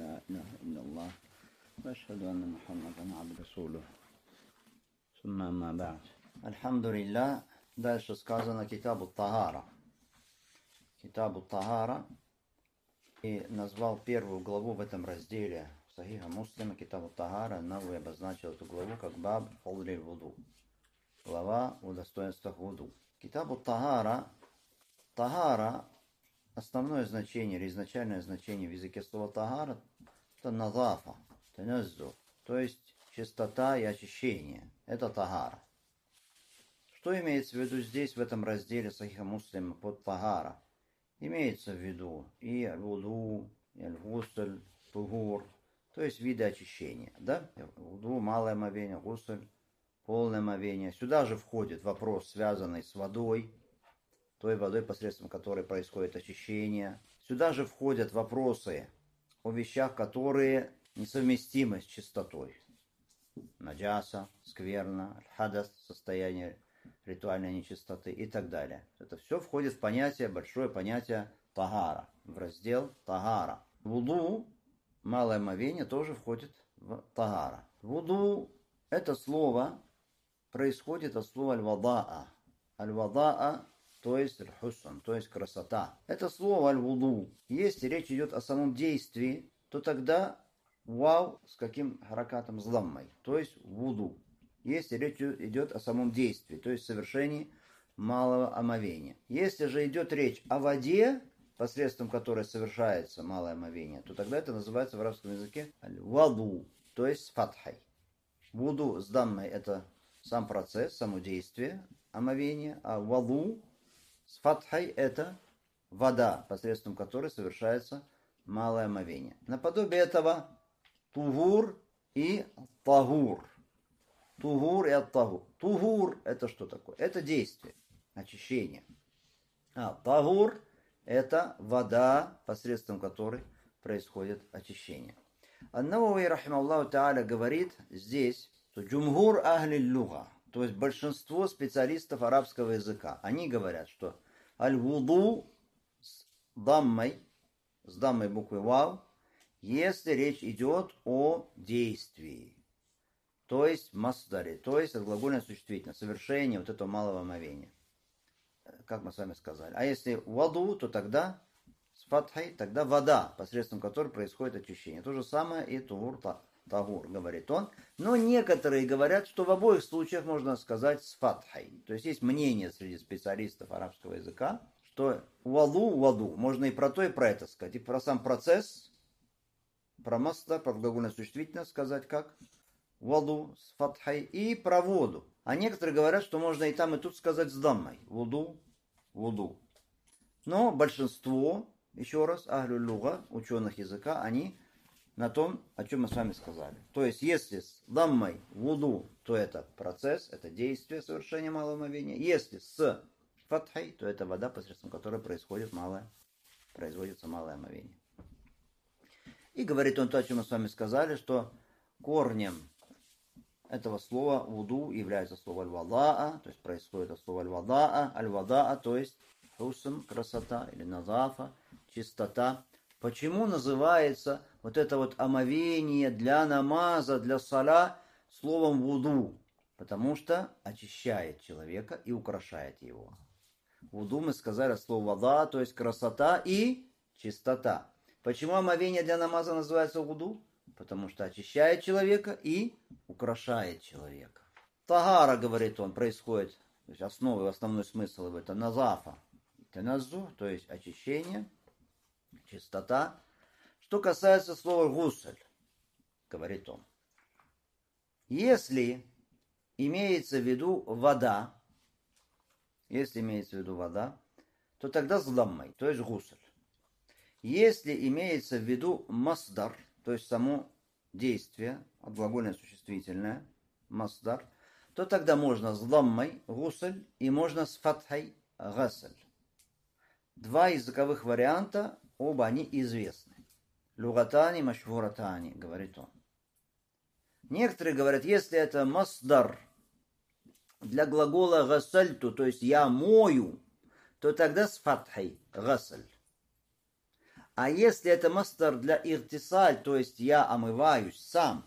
لا إله إلا الله وأشهد أن محمدا عبده ورسوله ثم أما بعد. Альхамдулилля. Дальше сказано Китабу Тагара. Китабу Тагара. И назвал первую главу в этом разделе Сахиха Муслима Китабу Тагара. Наву обозначил эту главу как Баб Фадлиль Вуду. Глава о достоинствах вуду. Китабу Тагара. Тагара, основное значение или изначальное значение в языке слова Тагара — это назафа, таназзу, то есть чистота и очищение. Это Тагара. Что имеется в виду здесь, в этом разделе Сахиха Муслима под Тагара? Имеется в виду и вуду, и гусль, тугур, то есть виды очищения. Да? Вуду, малое омовение, гусль, полное омовение. Сюда же входит вопрос, связанный с водой, той водой, посредством которой происходит очищение. Сюда же входят вопросы о вещах, которые несовместимы с чистотой. Наджаса, скверна, хадас, состояние ритуальной нечистоты и так далее. Это все входит в понятие, большое понятие тагара, в раздел тагара. Вуду, малое омовение, тоже входит в тагара. Вуду, это слово происходит от слова аль-вадаа. Аль-вадаа, то есть аль-хусн, то есть красота. Это слово аль-вуду. Если речь идет о самом действии, то тогда вау с каким харакатом, с даммой, то есть вуду. Если речь идет о самом действии, то есть совершении малого омовения. Если же идет речь о воде, посредством которой совершается малое омовение, то тогда это называется в арабском языке аль-ваду, то есть с фатхой. Вуду с даммой — это сам процесс, само действие омовения, а ваду с фатхой — это вода, посредством которой совершается малое омовение. Наподобие этого тугур и тагур. Тугур и ат-тагур. Тугур — это что такое? Это действие, очищение. А тагур — это вода, посредством которой происходит очищение. Ан-Навави, рахимахуллаху тааля, говорит здесь, что джумгур ахли луга, то есть большинство специалистов арабского языка, они говорят, что аль-вуду с даммой буквы вау, если речь идет о действии, то есть масдаре, то есть от глагольное существительное, совершение вот этого малого омовения, как мы с вами сказали. А если ваду, то тогда с фатхой, тогда вода, посредством которой происходит очищение. То же самое и тугур, тагур, говорит он. Но некоторые говорят, что в обоих случаях можно сказать с фатхой. То есть есть мнение среди специалистов арабского языка, что ваду, можно и про то, и про это сказать. И про сам процесс, про масдар, про глагольное существительное сказать как ваду с фатхой, и про воду. А некоторые говорят, что можно и там, и тут сказать с даммой. Вуду. Но большинство, еще раз, ахлю луга, ученых языка, они на том, о чем мы с вами сказали. То есть, если с даммой вуду, то это процесс, это действие совершения малого омовения. Если с фатхой, то это вода, посредством которой производится малое омовение. И говорит он то, о чем мы с вами сказали, что корнем этого слова вуду является слово аль-вадаа, то есть происходит от слова аль-вадаа, то есть хусн, красота, или назафа, чистота. Почему называется вот это вот омовение для намаза, для саля словом вуду? Потому что очищает человека и украшает его. Вуду, мы сказали, слово вада, то есть красота и чистота. Почему омовение для намаза называется вуду? Потому что очищает человека и украшает человека. Тагара, говорит он, происходит, то есть основной смысл в этом назафа, таназзу, то есть очищение, чистота. Что касается слова гусль, говорит он, если имеется в виду вода, то тогда с даммой, то есть гусль. Если имеется в виду масдар, то есть само действие, глагольное существительное, масдар, то тогда можно с даммой гусль и можно с фатхой гасль. Два языковых варианта, оба они известны. Лугатани машхуратани, говорит он. Некоторые говорят, если это масдар для глагола гасальту, то есть я мою, то тогда с фатхой гасль. А если это мастер для иртисаль, то есть я омываюсь сам,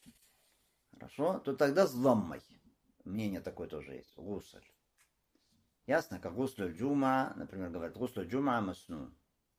хорошо, то тогда с ламмой. Мнение такое тоже есть. Гусль. Ясно? Как гусль джума, например, говорят, гусль джума маснун.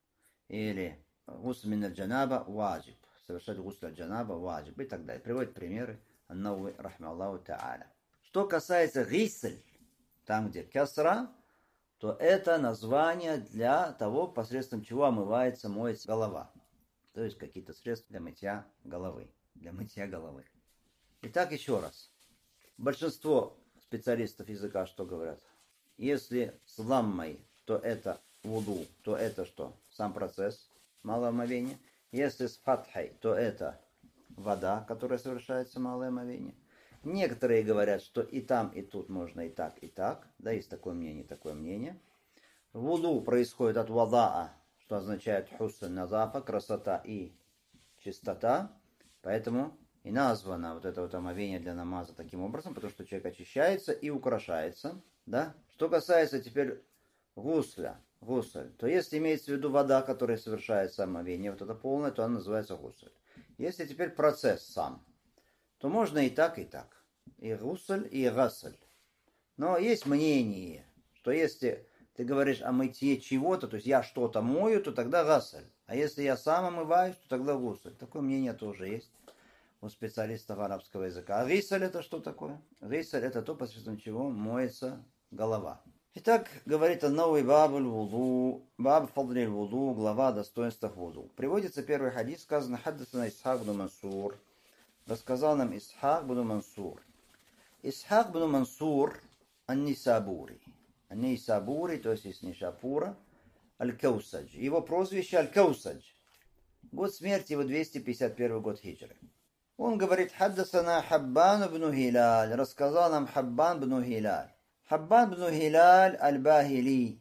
Или гусль мин аль-джанаба ваджиб. Совершать гусль аль-джанаба ваджиб. И так далее. Приводят примеры. Аннауи, рахма Аллаху та'аля. Что касается гисль, там где касра, то это название для того, посредством чего омывается, моется голова. То есть какие-то средства для мытья головы. Для мытья головы. Итак, еще раз. Большинство специалистов языка что говорят? Если с ламмой, то это вуду, то это что? Сам процесс малого омовения. Если с фатхой, то это вода, которая совершается малое омовение. Некоторые говорят, что и там, и тут можно и так, и так. Да, есть такое мнение, такое мнение. Вуду происходит от вадаа, что означает хусн назафа, красота и чистота. Поэтому и названо вот это вот омовение для намаза таким образом, потому что человек очищается и украшается. Да? Что касается теперь гусля, то если имеется в виду вода, которая совершается омовение, вот это полное, то она называется гусль. Если теперь процесс сам, то можно и так, и так. И гусль, и гасль. Но есть мнение, что если ты говоришь о мытье чего-то, то есть я что-то мою, то тогда гасль. А если я сам омываюсь, то тогда гусль. Такое мнение тоже есть у специалистов арабского языка. А гисль это что такое? Гисль это то, посредством чего моется голова. Итак, говорит новый бабуль вуду, баб фадлиль вуду, глава о достоинствах вуду. Приводится первый хадис, сказано хаддасана Исхак бну Мансур. Рассказал нам Исхак бну Мансур. Исхак бну Мансур ан-Нисабури. Ан-Нисабури, то есть из Нишапура, Аль-Каусадж. Его прозвище Аль-Каусадж. Год смерти его 251 год хиджры. Он говорит, хаддасана Хаббан бну Хилаль. Рассказал нам Хаббан бну Хилаль. Хаббан бну Хилаль аль-Бахили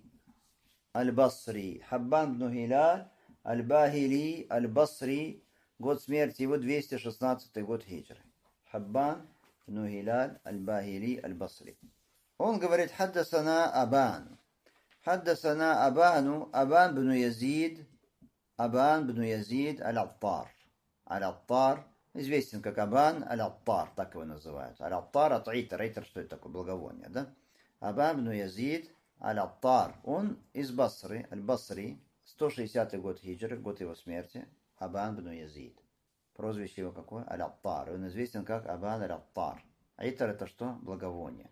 аль-Басри. Хаббан бну Хилаль аль-Бахили аль-Басри. Год смерти его 216 год хиджры. Хаббан бну Хилаль аль-Бахили аль-Басри. Он говорит, хаддасана Абан. Хаддасана Абану, Абан бну Язид, Абан бну Язид аль-Аттар. Аль-Аттар известен как Абан аль-Аттар, так его называют. Аль-Аттар от Итар. Итар, что это такое? Благовоние, да? Абан бну Язид аль-Аттар. Он из Басры, аль-Басри, 160 год хиджры, год его смерти. Абан бну Язид. Прозвище его какое? Аль-Аттар. Он известен как Абан аль-Аттар. Итар это что? Благовоние.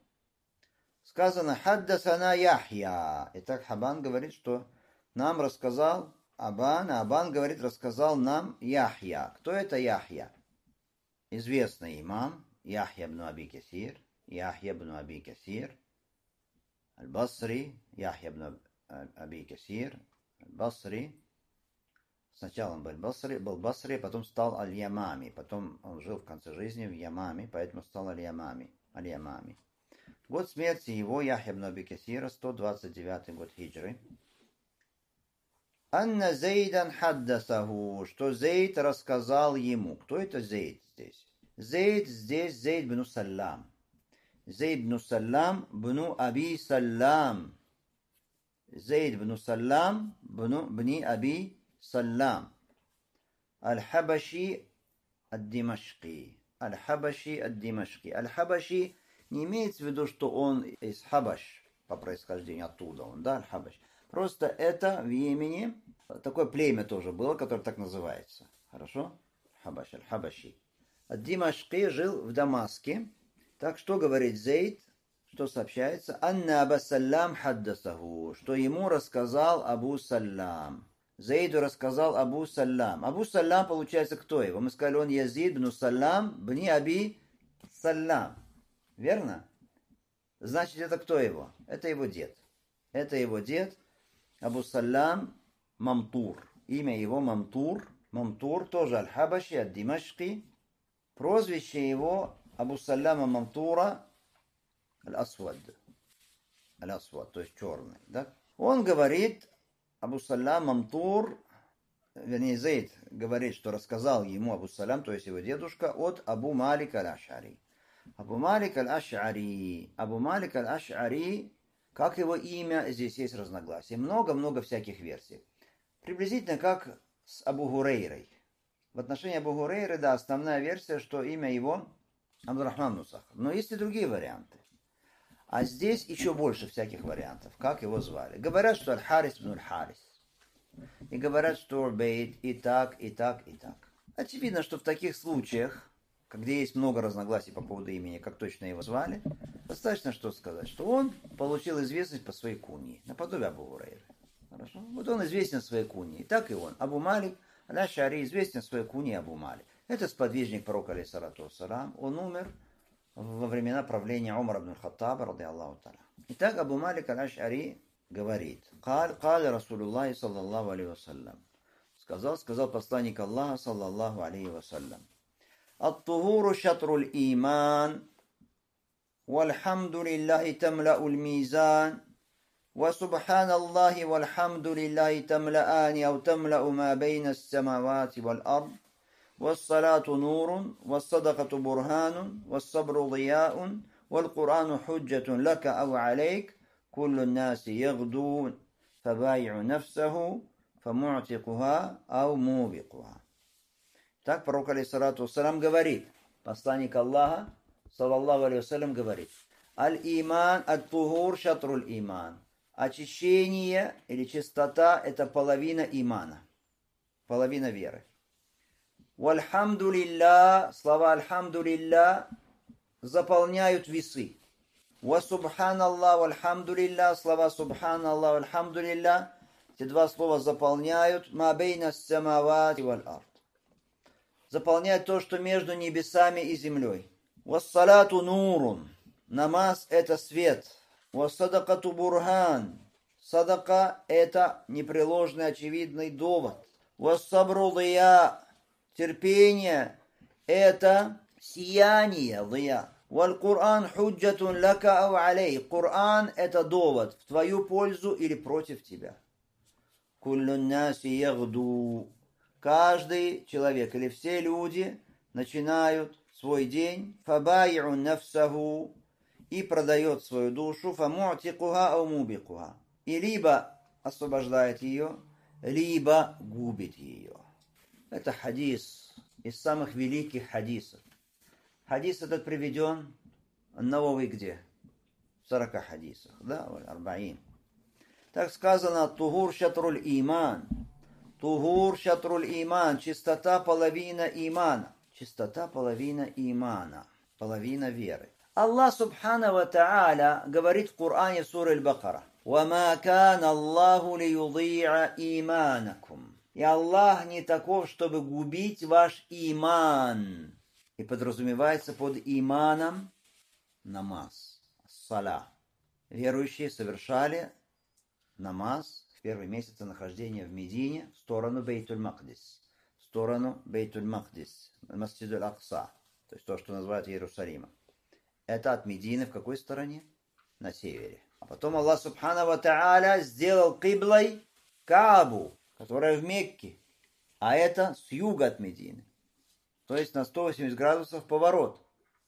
Сказано хаддасана Яхья. Итак, Хабан говорит, что нам рассказал Абан, а Абан говорит, рассказал нам Яхья. Кто это Яхья? Известный имам Яхья бну Аби Касир, Яхья бну Аби Касир, Аль-Басри, Яхья бну Аби Касир, Аль-Басри. Сначала он был Басри, потом стал Аль-Ямами. Потом он жил в конце жизни в Ямами, поэтому стал Аль-Ямами. Год смерти его, Яхья бну Аби Касира, 129 год хиджры. Анна Зейдан хаддасаху, что Зейд рассказал ему. Кто это Зейд здесь? Зейд здесь Зейд бну Саллам. Зейд бну Саллам бну Аби Саллам. Зейд бну Саллам бни Аби Саллам. Аль-Хабаши ад-Димашки. Аль-Хабаши ад-Димашки. Аль-Хабаши не имеется в виду, что он из Хабаш, по происхождению оттуда он, да, Аль-Хабаш. Просто это в Йемене такое племя тоже было, которое так называется. Хорошо? Хабаш, Аль-Хабаши. Ад-Димашки жил в Дамаске. Так что говорит Зейд, что сообщается? Анна Аба Саллам хаддасаху, что ему рассказал Абу Саллам. Зейду рассказал Абу Саллам. Абу Саллам, получается, кто его? Мы сказали, он Язид бну Саллам бни Аби Саллам. Верно? Значит, это кто его? Это его дед. Это его дед Абу Саллам Мамтур. Имя его Мамтур. Мамтур тоже Аль-Хабаши, Ад-Димашки. Прозвище его Абу Саллама Мамтура Аль-Асвад. Аль-Асвад, то есть черный. Да? Он говорит, Абу Саллам Мамтур, вернее, Зейд говорит, что рассказал ему Абу Саллам, то есть его дедушка, от Абу Малик Аль-Аш'ари. Абу Малик Аль-Аш'ари. Абу Малик Аль-Аш'ари, как его имя, здесь есть разногласия. Много-много всяких версий. Приблизительно как с Абу Гурейрой. В отношении Абу Гурейры, да, основная версия, что имя его Абдурахман ибн Сахр. Но есть и другие варианты. А здесь еще больше всяких вариантов, как его звали. Говорят, что Аль-Харис ибн Аль-Харис. И говорят, что Урбейт и так, и так, и так. Очевидно, что в таких случаях, когда есть много разногласий по поводу имени, как точно его звали, достаточно что сказать, что он получил известность по своей куньи, наподобие Абу Гурейры. Хорошо? Вот он известен своей куньей. Так и он. Абу Малик Аль-Аш'ари известен своей куньей Абу Малик. Это сподвижник пророка, алейхиссалату вассалам. Он умер во времена правления Умара ибн Хаттаба, ради Аллаху та'аля. Итак, Абу Малик Аль-Аш'ари говорит: «Каля Расулуллахи саллаллаху алейхи вассалям». Сказал посланник Аллаха, саллаллаху алейхи вассалям: «Ат-тухуру шатрул иман, вальхамду лиллахи тамла'ул мизан, ва субханаллахи вальхамду лиллахи тамла'ани, ау тамла'у ма бейна ас-самавати валь-ард, вассалату нурун, вассадакату бурханун, вассабру дияун, валь-Курану худжатун лака ау алейк, куллу наси ягдун, фабай'у нафсаху, фаму'тикуха ау мубикуха». Так пророк, алейхиссалату вассалам, говорит, посланник Аллаха, саллаллаху алейхи вассалям, говорит: «Аль-иман, ат-тухур шатруль иман». Очищение или чистота – это половина имана, половина веры. «Вальхамду лилля», слова «альхамду лилля» заполняют весы. «Ва субханаллах, вальхамду лилля», слова «субханаллах, вальхамду лилля», эти два слова заполняют «ма бейна ас-самавати валь-ард», заполняет то, что между небесами и землей. «Вассалату нурун», намаз – это свет. «Вассадакату бурхан», садака – это непреложный очевидный довод. «Вассабру дия», терпение – это сияние, дия. «Валь-Кур'ан худжатун лака ау алейк», Кур'ан – это довод в твою пользу или против тебя. «Куллу наси ягду», каждый человек или все люди начинают свой день фабай'у нафсаху, и продает свою душу, фаму'тикуха ау мубикуха, и либо освобождает ее, либо губит ее. Это хадис из самых великих хадисов. Хадис этот приведен Навави где? В 40 хадисах, да, арбаин. Так сказано: «Тухур шатруль иман». Тухур шатруль иман, чистота половина имана. Чистота половина имана, половина веры. Аллах субхана ва та'аля говорит в Коране в суре Аль-Бакара: «Вама кан Аллаху лиюди'а иманакум». И Аллах не таков, чтобы губить ваш иман. И подразумевается под иманом намаз, саля. Верующие совершали намаз в первые месяцы нахождения в Медине в сторону Бейтуль-Макдис, в сторону Бейтуль-Макдис, Масджид Аль-Акса, то есть то, что называют Иерусалимом. Это от Медины в какой стороне? На севере. А потом Аллах субхана ва та'аля сделал киблой Каабу, которая в Мекке, а это с юга от Медины. То есть на 180 градусов поворот.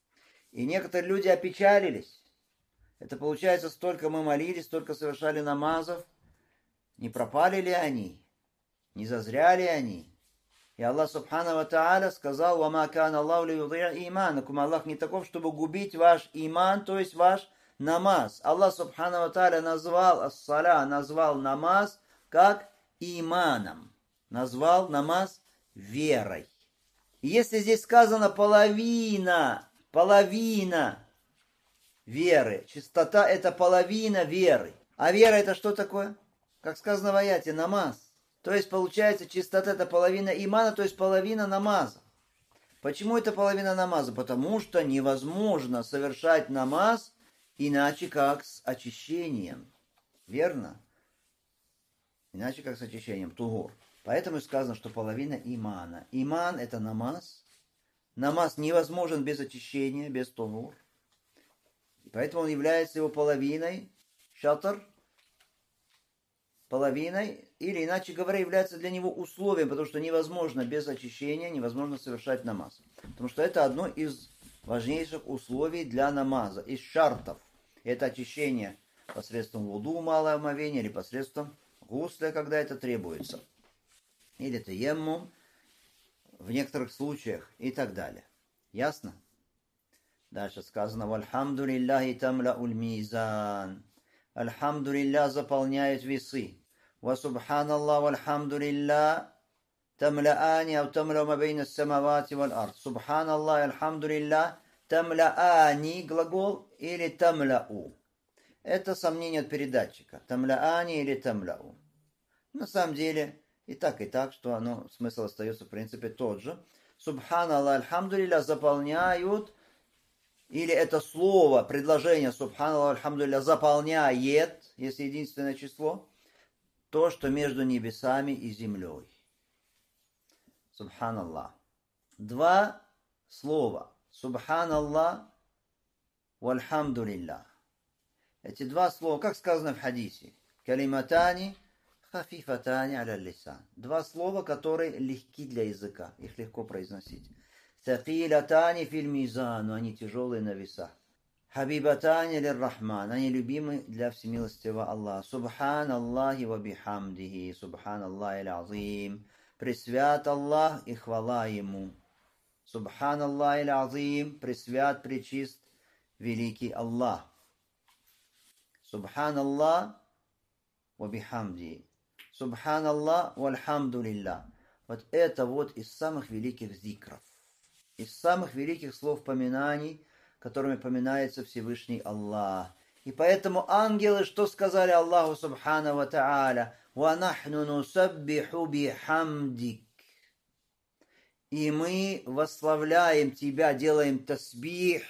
И некоторые люди опечалились. Это получается, столько мы молились, столько совершали намазов. Не пропали ли они? Не зазря ли они? И Аллах субхана ва та'аля сказал: «Вама кан Аллаху лиюди'а иманакум». Аллах не таков, чтобы губить ваш иман, то есть ваш намаз. Аллах субхана ва та'аля назвал ас-саля, назвал намаз как иманом. Назвал намаз верой. И если здесь сказано половина веры, чистота – это половина веры. А вера – это что такое? Как сказано в аяте, намаз. То есть, получается, чистота – это половина имана, то есть половина намаза. Почему это половина намаза? Потому что невозможно совершать намаз иначе как с очищением. Верно? Иначе как с очищением. Тугур. Поэтому сказано, что половина имана. Иман – это намаз. Намаз невозможен без очищения, без тугур. И поэтому он является его половиной. Шатр – половиной, или, иначе говоря, является для него условием, потому что невозможно без очищения, невозможно совершать намаз. Потому что это одно из важнейших условий для намаза, из шартов. Это очищение посредством вуду, малое омовение, или посредством гусля, когда это требуется. или таеммум в некоторых случаях и так далее. Ясно? Дальше сказано: «Вальхамду лилляхи тамлауль мизан». Альхамду лилля заполняет весы. «Ва субханаллах вальхамду лилля тамлаани ау тамлау ма бейна самавати валь ард». Субханаллах и альхамду лилля тамлаани глагол или тамлау. Это сомнение от передатчика. Тамлаани или тамлау. На самом деле и так, что смысл остается в принципе тот же. Субханаллах, альхамдулилля заполняют, или это слово, предложение субханаллах, альхамдулилля заполняет, если единственное число, то, что между небесами и землей. Субханаллах. Два слова. Субханаллах, вальхамдулилля. Эти два слова, как сказано в хадисе, калиматани хафифатани аля лисан. Два слова, которые легки для языка, их легко произносить. Такилатани фил мизан, но они тяжелые на весах. Хабибатани лир рахман, они любимы для всемилостивого Аллаха. Субханаллахи ва бихамдихи, субханаллахи аль-азим. Пресвят Аллах и хвала Ему. Субханаллахи аль-азим, пресвят, пречист, великий Аллах. Субханаллах ва бихамди. Субханаллах вальхамдулилля. Вот это вот из самых великих зикров. Из самых великих слов поминаний, которыми поминается Всевышний Аллах. И поэтому ангелы что сказали Аллаху субхану ва та'аля? «Ва нахну нусаббиху бихамдик». И мы восславляем Тебя, делаем тасбих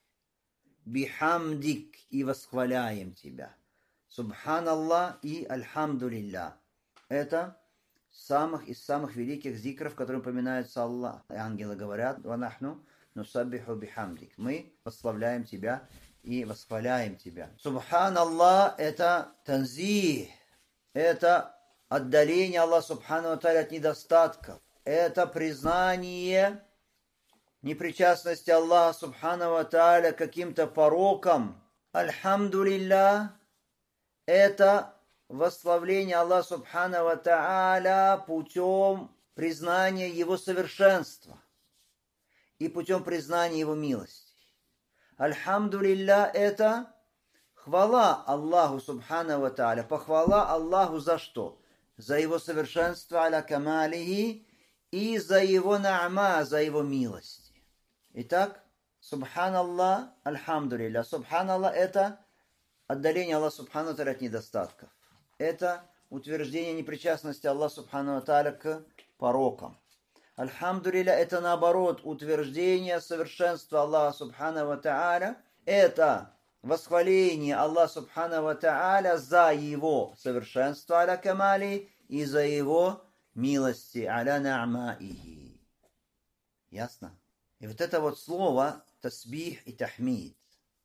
бихамдик и восхваляем Тебя. Субханаллах и альхамдулилля. Это из самых великих зикров, которые упоминаются Аллах. И ангелы говорят: «Ва нахну нусаббиху бихамдик». Мы восславляем Тебя и восхваляем Тебя. Субханаллах — это танзих, это отдаление Аллаха субхану ва тааля от недостатков. Это признание непричастности Аллаха субхану ва тааля к каким-то порокам. Альхамдулилля — это восславление Аллаха субхану ва тааля путем признания Его совершенства и путем признания Его милости. Альхамдулилля — это хвала Аллаху субхану ва тааля, похвала Аллаху за что? За Его совершенство аля камалихи и за Его на'ма, за Его милости. Итак, субханаллах, альхамдулилля. Субханаллах — это отдаление Аллаха субхану ва тааля от недостатков. Это утверждение непричастности Аллаха субхану ва тааля к порокам. Альхамдулилля — это наоборот утверждение совершенства Аллаха субхану ва тааля. Это восхваление Аллаха субхану ва тааля за Его совершенство аля камали и за Его милости аля на'маихи. Ясно? И вот это вот слово тасбих и тахмид.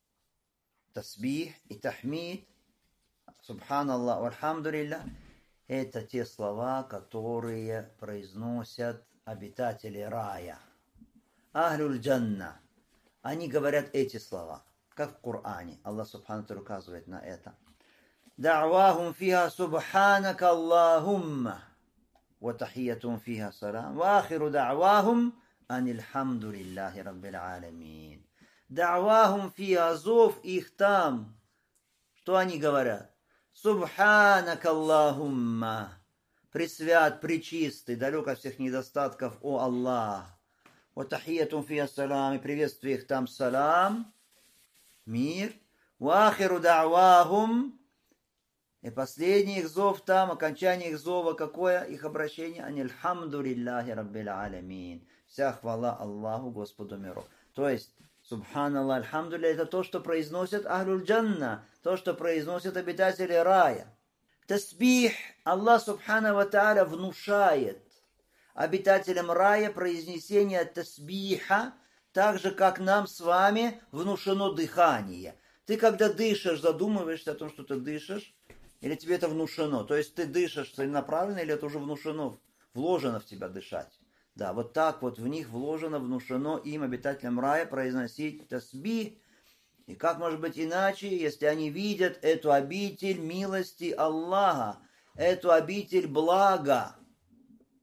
Тасбих и тахмид, субханаллах, вальхамдулилля, это те слова, которые произносят обитатели рая. Ахлюль джанна. Они говорят эти слова, как в Коране. Аллах субхану ва указывает на это. Да'вахум фиха субханака Аллахумма ва тахиятум фиха салам ва ахиру да'вахум анильхамдулиллахи раббил аламин. Да'вахум фиха, зов их там. Что они говорят? Субханака Аллахумма. Пресвят, пречистый, далек от всех недостатков, о Аллах. Ва тахиятум фиха салам, и приветствие их там салам, мир. Ва ахиру да'вахум, и последний их зов там, окончание их зова, какое их обращение? Анильхамдулиллахи раббил аламин. Вся хвала Аллаху, Господу миров. То есть, субханаллах, альхамдулилля, это то, что произносят ахлюль джанна, то, что произносят обитатели рая. Тасбих Аллах субхану ва тааля внушает обитателям рая произнесение тасбиха, так же, как нам с вами внушено дыхание. Ты, когда дышишь, задумываешься о том, что ты дышишь, или тебе это внушено? То есть ты дышишь целенаправленно, или это уже внушено, вложено в тебя дышать? Да, вот так вот в них вложено, внушено им, обитателям рая, произносить тасбих. И как может быть иначе, если они видят эту обитель милости Аллаха, эту обитель блага,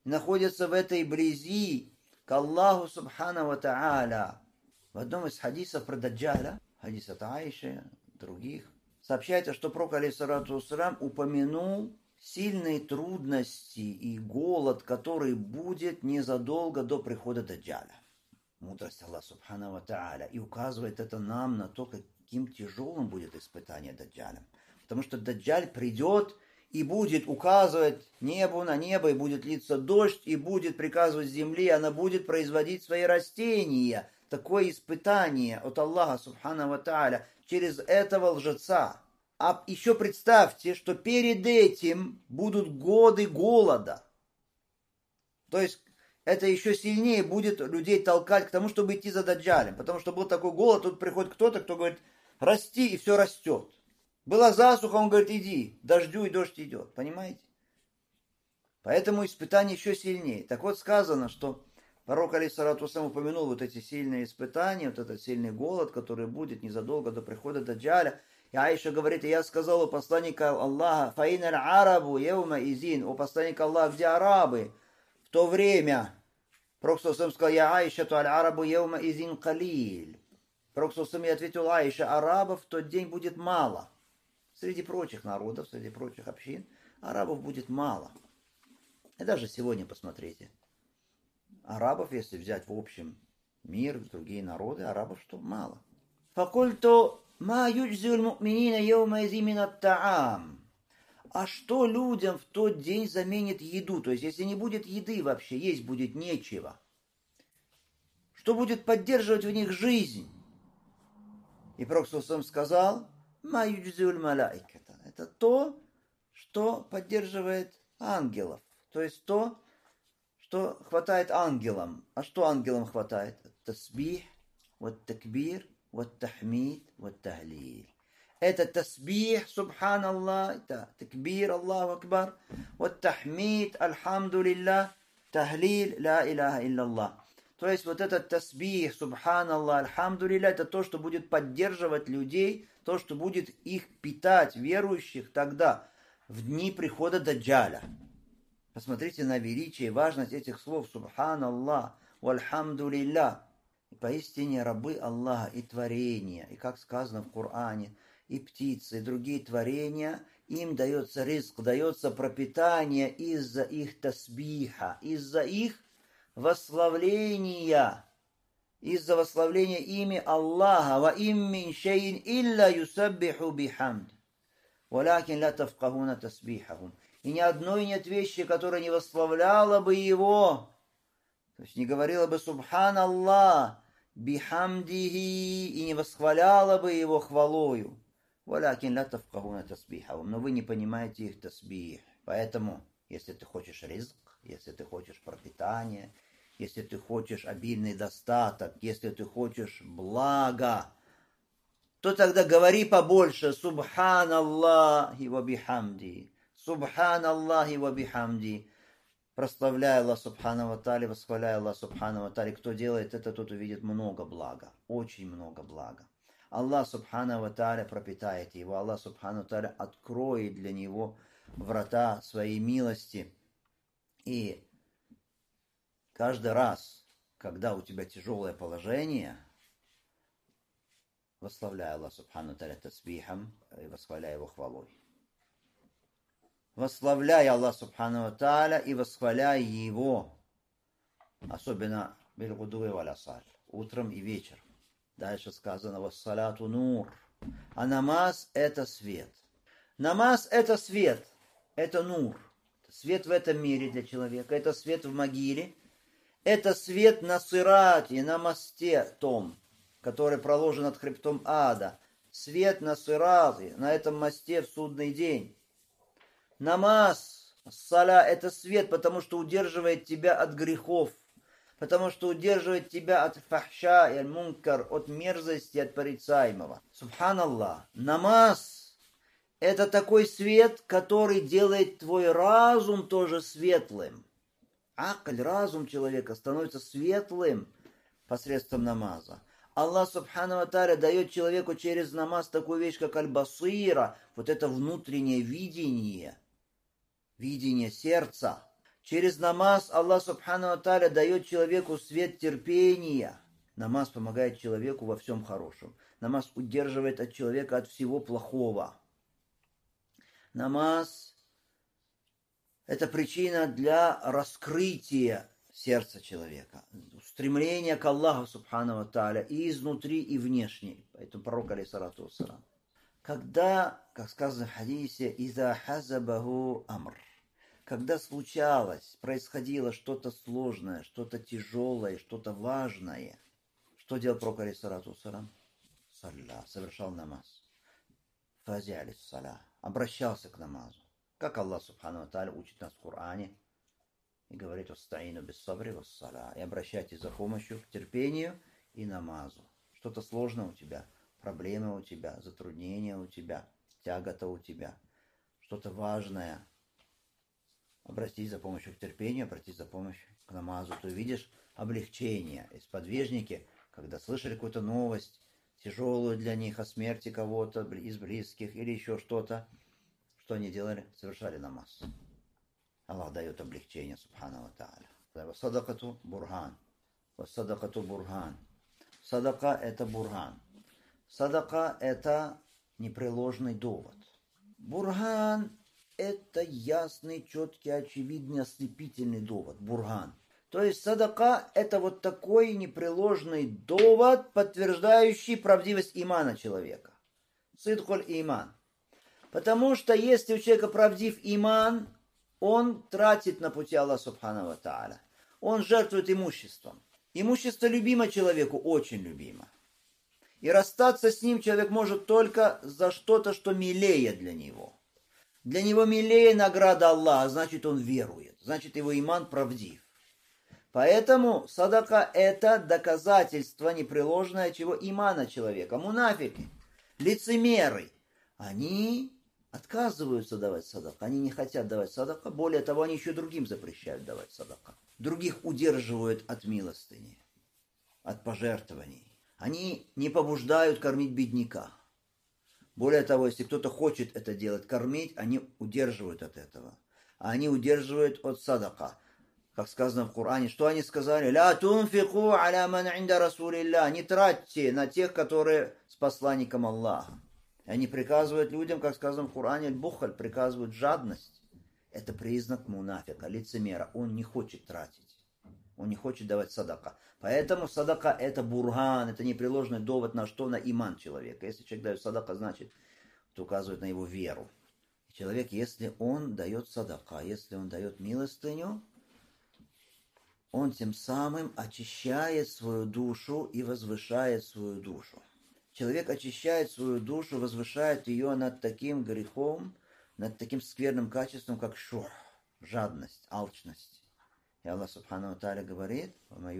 находятся в этой близи к Аллаху Субхану ва Тааля. В одном из хадисов про Даджаля, хадис от Аиши, других, сообщается, что пророк, алейхиссалату вассалям, упомянул сильные трудности и голод, который будет незадолго до прихода Даджаля. Мудрость Аллаха Субхану ва Тааля. И указывает это нам на то, каким тяжелым будет испытание Даджалем. Потому что Даджаль придет и будет указывать небу на небо, и будет литься дождь, и будет приказывать земле, и она будет производить свои растения. Такое испытание от Аллаха Субхану ва Тааля через этого лжеца. А еще представьте, что перед этим будут годы голода. То есть это еще сильнее будет людей толкать к тому, чтобы идти за Даджалем. Потому что был такой голод, тут приходит кто-то, кто говорит, расти, и все растет. Была засуха, он говорит, иди, дождю, и дождь идет. Понимаете? Поэтому испытание еще сильнее. Так вот сказано, что пророк, алейхиссалату вассалям, упомянул вот эти сильные испытания, вот этот сильный голод, который будет незадолго до прихода Даджаля. И Аиша говорит, и я сказал у посланника Аллаха, фаин аль-арабу евма изин, у посланника Аллаха, где арабы? В то время пророк сказал, я Аиша, то аль-арабу евма изин калиль. Пророк ей ответил, Аиша, арабов в тот день будет мало. Среди прочих народов, среди прочих общин, арабов будет мало. И даже сегодня посмотрите. Арабов, если взять в общем мир, другие народы, арабов что мало. Факульту ма юджзил муминина йоумайзи минат таам. А что людям в тот день заменит еду? То есть, если не будет еды вообще, есть будет нечего. Что будет поддерживать в них жизнь? И пророк сам сказал, ма юджзил малайката. Это то, что поддерживает ангелов. То есть то, что хватает ангелам. А что ангелам хватает? Тасбих, вот такбир, вот тахмид, вот тахлиль. Это тасбих, субханаллах, это такбир, Аллаху акбар, вот тахмид, альхамдулиллах, тахлиль, ла илляха илляллах. То есть вот этот тасбих, субханаллах, альхамдулиллах, это то, что будет поддерживать людей, то, что будет их питать, верующих, тогда, в дни прихода Даджаля. Посмотрите на величие и важность этих слов. Субханаллах, вальхамдулиллах. И поистине рабы Аллаха и творения, и как сказано в Коране, и птицы, и другие творения, им дается ризк, дается пропитание из-за их тасбиха, из-за их восславления, из-за восславления ими Аллаха. Ва им мин шейин илля юсаббиху бихамд. Валякин ла тафкахуна тасбихахум. И ни одной нет вещи, которая не восславляла бы его, то есть не говорила бы Субханаллах, бихамдихи, и не восхваляла бы его хвалою. Валякин ла тафкахуна тасбихахум. Но вы не понимаете их тасбих. Поэтому, если ты хочешь ризк, если ты хочешь пропитание, если ты хочешь обильный достаток, если ты хочешь блага, то тогда говори побольше Субханаллахи ва бихамди. Субханаллахи ва бихамди. Прославляя Аллах Субхану ва Тааля, восхваляя Аллах Субхану ва Тааля. Кто делает это, тот увидит много блага. Очень много блага. Аллах Субхану ва Тааля пропитает его. Аллах Субхану ва Тааля откроет для него врата своей милости. И каждый раз, когда у тебя тяжелое положение, восславляй Аллах Субхану ва Тааля тасбихом и восхваляй его хвалой. Восславляй Аллах Субхану ва Тааля и восхваляй его, особенно билгудуи валь асаль, утром и вечером. Дальше сказано вассалату нур. А намаз это свет. Намаз это свет, это нур. Свет в этом мире для человека, это свет в могиле, это свет на сирате, на мосте том, который проложен над хребтом ада. Свет на сирате, на этом мосте в судный день. Намаз, саля, это свет, потому что удерживает тебя от грехов, потому что удерживает тебя от фахша и аль-мункар, от мерзости, от порицаемого. Субханаллах. Намаз – это такой свет, который делает твой разум тоже светлым. Акль, разум человека становится светлым посредством намаза. Аллах Субхану ва Тааля дает человеку через намаз такую вещь, как аль-басира, вот это внутреннее видение сердца. Через намаз Аллах Субхану ва Тааля дает человеку свет терпения. Намаз помогает человеку во всем хорошем. Намаз удерживает от человека от всего плохого. Намаз – это причина для раскрытия сердца человека, стремление к Аллаху Субхану ва Тааля и изнутри, и внешне. Поэтому пророк, алейхиссалату вассалам, когда, как сказано в хадисе, «Иза хазабаху амр», когда случалось, происходило что-то сложное, что-то тяжелое, что-то важное, что делал пророк, алейхиссалату вассалам? Салля, совершал намаз. Фази'али саля, обращался к намазу. Как Аллах Субхану ва Тааля учит нас в Коране и говорит: «Вастаину бис сабри вас саля», и обращайтесь за помощью к терпению и намазу. Что-то сложное у тебя, проблемы у тебя, затруднения у тебя, тягота у тебя, что-то важное. Обратись за помощью к терпению, обратись за помощью к намазу. Ты видишь облегчение. И сподвижники, когда слышали какую-то новость, тяжелую для них, о смерти кого-то из близких или еще что-то, что они делали? Совершали намаз. Аллах дает облегчение, субхану ва тааля. Садакату бурхан. Садакату бурхан. Садака – это бурхан. Садака – это непреложный довод. Бурхан – это ясный, четкий, очевидный, ослепительный довод. Бурхан. То есть садака – это вот такой непреложный довод, подтверждающий правдивость имана человека. Сидхуль иман. Потому что если у человека правдив иман, он тратит на пути Аллаха Субхану ва Тааля. Он жертвует имуществом. Имущество любимо человеку, очень любимо. И расстаться с ним человек может только за что-то, что милее для него. Для него милее награда Аллаха, значит, он верует. Значит, его иман правдив. Поэтому садака – это доказательство непреложное чего? Имана человека. Мунафики, лицемеры, они отказываются давать садака. Они не хотят давать садака. Более того, они еще другим запрещают давать садака. Других удерживают от милостыни, от пожертвований. Они не побуждают кормить бедняка. Более того, если кто-то хочет это делать, кормить, они удерживают от этого. А они удерживают от садака. Как сказано в Коране, что они сказали? «Ля тунфику аля ман инда расулилля». Не тратьте на тех, которые с посланником Аллаха. Они приказывают людям, как сказано в Коране, бухаль, приказывают жадность. Это признак мунафика, лицемера. Он не хочет тратить. Он не хочет давать садака. Поэтому садака – это бурган, это непреложный довод на что? На иман человека. Если человек дает садака, значит, это указывает на его веру. Человек, если он дает садака, если он дает милостыню, он тем самым очищает свою душу и возвышает свою душу. Человек очищает свою душу, возвышает ее над таким грехом, над таким скверным качеством, как шух, жадность, алчность. И Аллах Субхану ва Тааля говорит: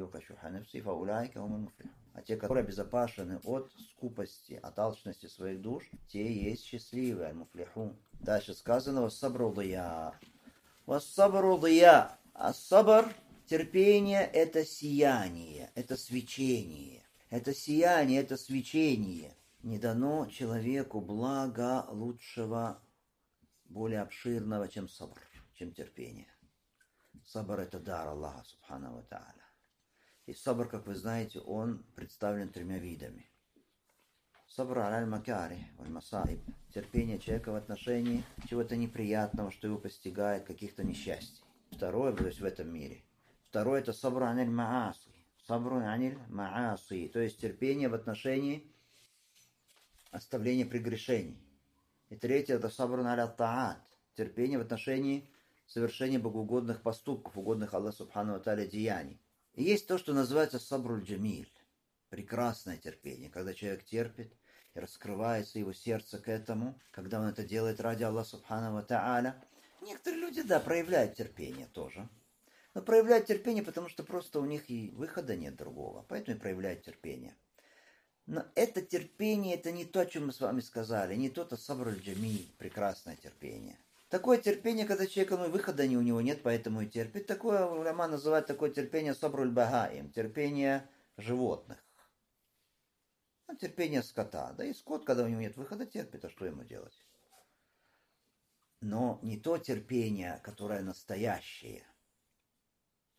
а те, которые обезопасены от скупости, от алчности своих душ, те есть счастливые, аль-муфлихун. Дальше сказано: «Вассабру дия». «Вассабру дия». А сабр, терпение – это сияние, это свечение. Это сияние, это свечение. Не дано человеку блага лучшего, более обширного, чем сабр, чем терпение. Сабр – это дар Аллаха Субхану ва Тааля. И сабр, как вы знаете, он представлен тремя видами. Сабр аль-макари валь-масаиб. Терпение человека в отношении чего-то неприятного, что его постигает, каких-то несчастий. Второе, то есть в этом мире. Второе – это сабр аль-мааси. Сабр аль-мааси. То есть терпение в отношении оставления прегрешений. И третье – это сабр аль-таат. Терпение в отношении совершения богоугодных поступков, угодных Аллаху Субхану ва Тааля деяний. И есть то, что называется сабруль джамиль. Прекрасное терпение, когда человек терпит и раскрывается его сердце к этому, когда он это делает ради Аллаха Субхану ва Тааля. Некоторые люди, да, проявляют терпение тоже. Но проявляют терпение, потому что просто у них и выхода нет другого. Поэтому и проявляют терпение. Но это терпение, это не то, о чем мы с вами сказали. Не то, сабруль джамиль, прекрасное терпение. Такое терпение, когда человека выхода у него нет, поэтому и терпит. Такое уляма называют такое терпение сабруль багаим, терпение животных. Терпение скота. Да и скот, когда у него нет выхода, терпит, а что ему делать? Но не то терпение, которое настоящее.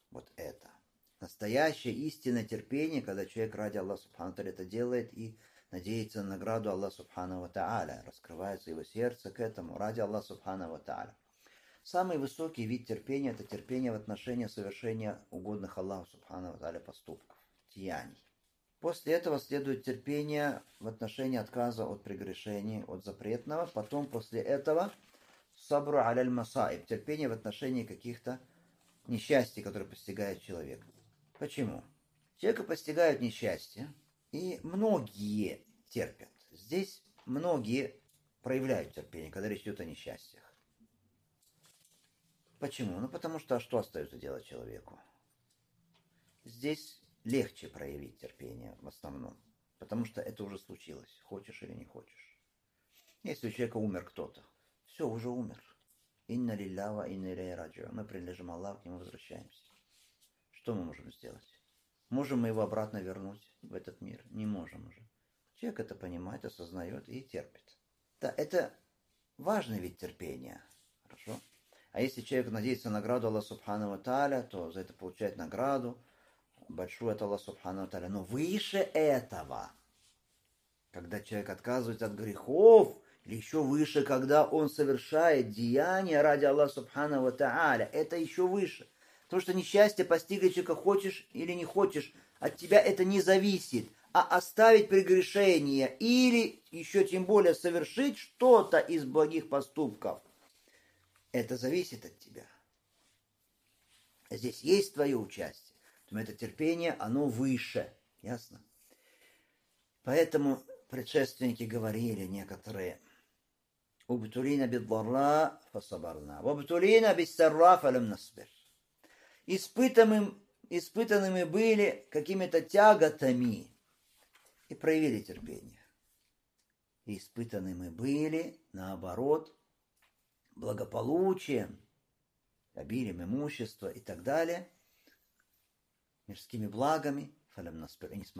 Вот это. Настоящее истинное терпение, когда человек ради Аллаха Субхану Тааля это делает и надеется на награду Аллаха Субхану Тааля. Раскрывается его сердце к этому ради Аллаха Субхану Тааля. Самый высокий вид терпения – это терпение в отношении совершения угодных Аллаху Субхану Тааля поступков, деяний. После этого следует терпение в отношении отказа от прегрешений, от запретного. Потом после этого сабру аляль масаиб, терпение в отношении каких-то несчастий, которые постигают человека. Почему? Человека постигают несчастья, и многие терпят. Здесь многие проявляют терпение, когда речь идет о несчастьях. Почему? Потому что что остается делать человеку? Здесь легче проявить терпение в основном, потому что это уже случилось, хочешь или не хочешь. Если у человека умер кто-то, все, уже умер. Инна лилля ва инна илейхи раджиун. Мы принадлежим Аллаху, к нему возвращаемся. Что мы можем сделать? Можем мы его обратно вернуть в этот мир? Не можем уже. Человек это понимает, осознает и терпит. Да, это важный вид терпения. Хорошо? А если человек надеется на награду Аллаха Субхану Тааля, то за это получает награду большую от Аллаха Субхану Тааля. Но выше этого, когда человек отказывается от грехов, или еще выше, когда он совершает деяния ради Аллаха Субхану Тааля, это еще выше. Потому что несчастье постигнет человека, хочешь или не хочешь, от тебя это не зависит. А оставить прегрешение или еще тем более совершить что-то из благих поступков, это зависит от тебя. Здесь есть твое участие. Но это терпение, оно выше. Ясно? Поэтому предшественники говорили некоторые: «Убтулина биддарра фасабарна, вабтулина биссарра фалам насбир». Испытанными были какими-то тяготами и проявили терпение. И испытанными были, наоборот, благополучием, обилием имущества и так далее, мирскими благами, фалям наспир, и не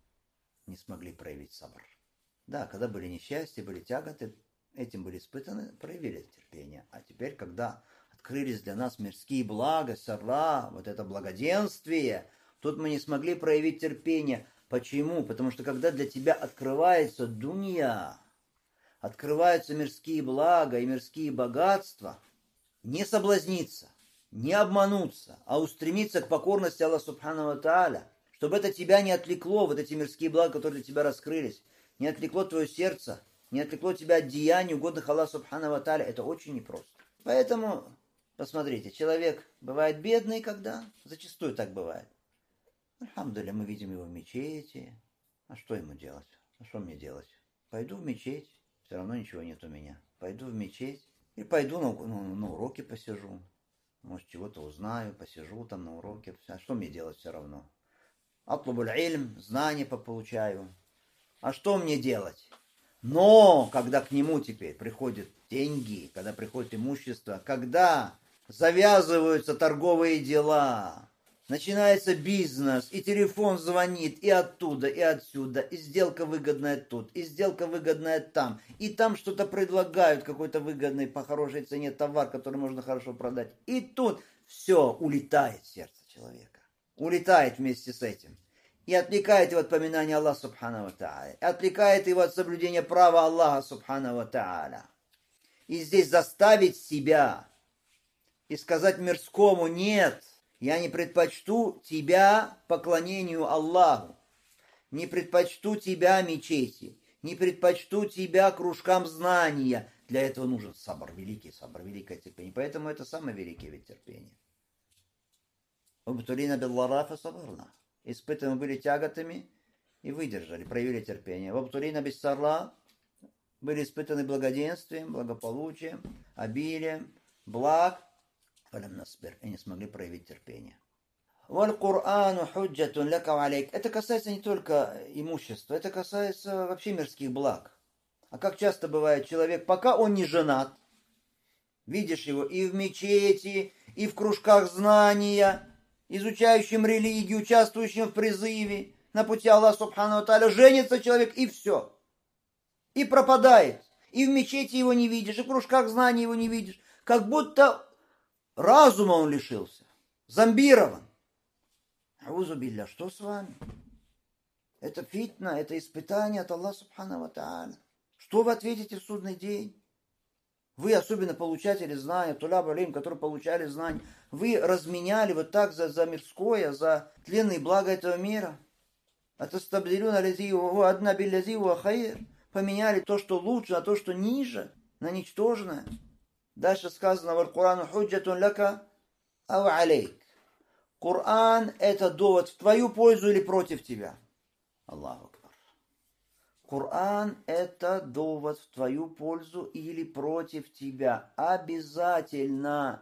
смогли проявить сабр. Да, когда были несчастья, были тяготы, этим были испытаны, проявили терпение. А теперь, когда открылись для нас мирские блага, сарра, вот это благоденствие, тут мы не смогли проявить терпение. Почему? Потому что когда для тебя открывается дунья, открываются мирские блага и мирские богатства, не соблазниться, не обмануться, а устремиться к покорности Аллаха Субхану Тааля, чтобы это тебя не отвлекло, вот эти мирские блага, которые для тебя раскрылись, не отвлекло твое сердце, не отвлекло тебя от деяний, угодных Аллаху Субхану Тааля. Это очень непросто. Поэтому, посмотрите, человек бывает бедный, когда? Зачастую так бывает. Альхамдулилля, мы видим его в мечети. А что ему делать? А что мне делать? Пойду в мечеть, все равно ничего нет у меня. Пойду в мечеть и пойду на уроки посижу. Может, чего-то узнаю, посижу там на уроке. А что мне делать все равно? Атлубуль ильм, знания получаю. А что мне делать? Но, когда к нему теперь приходят деньги, когда приходит имущество, когда завязываются торговые дела, начинается бизнес, и телефон звонит и оттуда, и отсюда, и сделка выгодная тут, и сделка выгодная там, и там что-то предлагают, какой-то выгодный по хорошей цене товар, который можно хорошо продать, и тут все улетает в сердце человека, улетает вместе с этим. И отвлекает его от поминания Аллаха Субхану Тааля. И отвлекает его от соблюдения права Аллаха Субхану Тааля. И здесь заставить себя и сказать мирскому: нет, я не предпочту тебя поклонению Аллаху, не предпочту тебя мечети, не предпочту тебя кружкам знания. Для этого нужен сабр, великий сабр, великое терпение. Поэтому это самый великий вид терпения. Убтулина биллара фасабарна. Испытаны были тяготами и выдержали, проявили терпение. Вабтулина биссарра, были испытаны благоденствием, благополучием, обилием, благ, и не смогли проявить терпение. Это касается не только имущества, это касается вообще мирских благ. А как часто бывает человек, пока он не женат, видишь его и в мечети, и в кружках знания, изучающим религию, участвующим в призыве на пути Аллаха Субхану Тааля, женится человек, и все. И пропадает. И в мечети его не видишь, и в кружках знаний его не видишь. Как будто разума он лишился. Зомбирован. Аузу билля, что с вами? Это фитна, это испытание от Аллаха Субхану ва Тааля. Что вы ответите в судный день? Вы, особенно получатели знания, туляб алейм, которые получали знания, вы разменяли вот так за мирское, за тленные блага этого мира. Поменяли то, что лучше, на то, что ниже, на ничтожное. Дальше сказано в Аль-Курану худжатун лака ау алейк. Коран это довод в твою пользу или против тебя. Аллаху акбар. Коран это довод в твою пользу или против тебя. Обязательно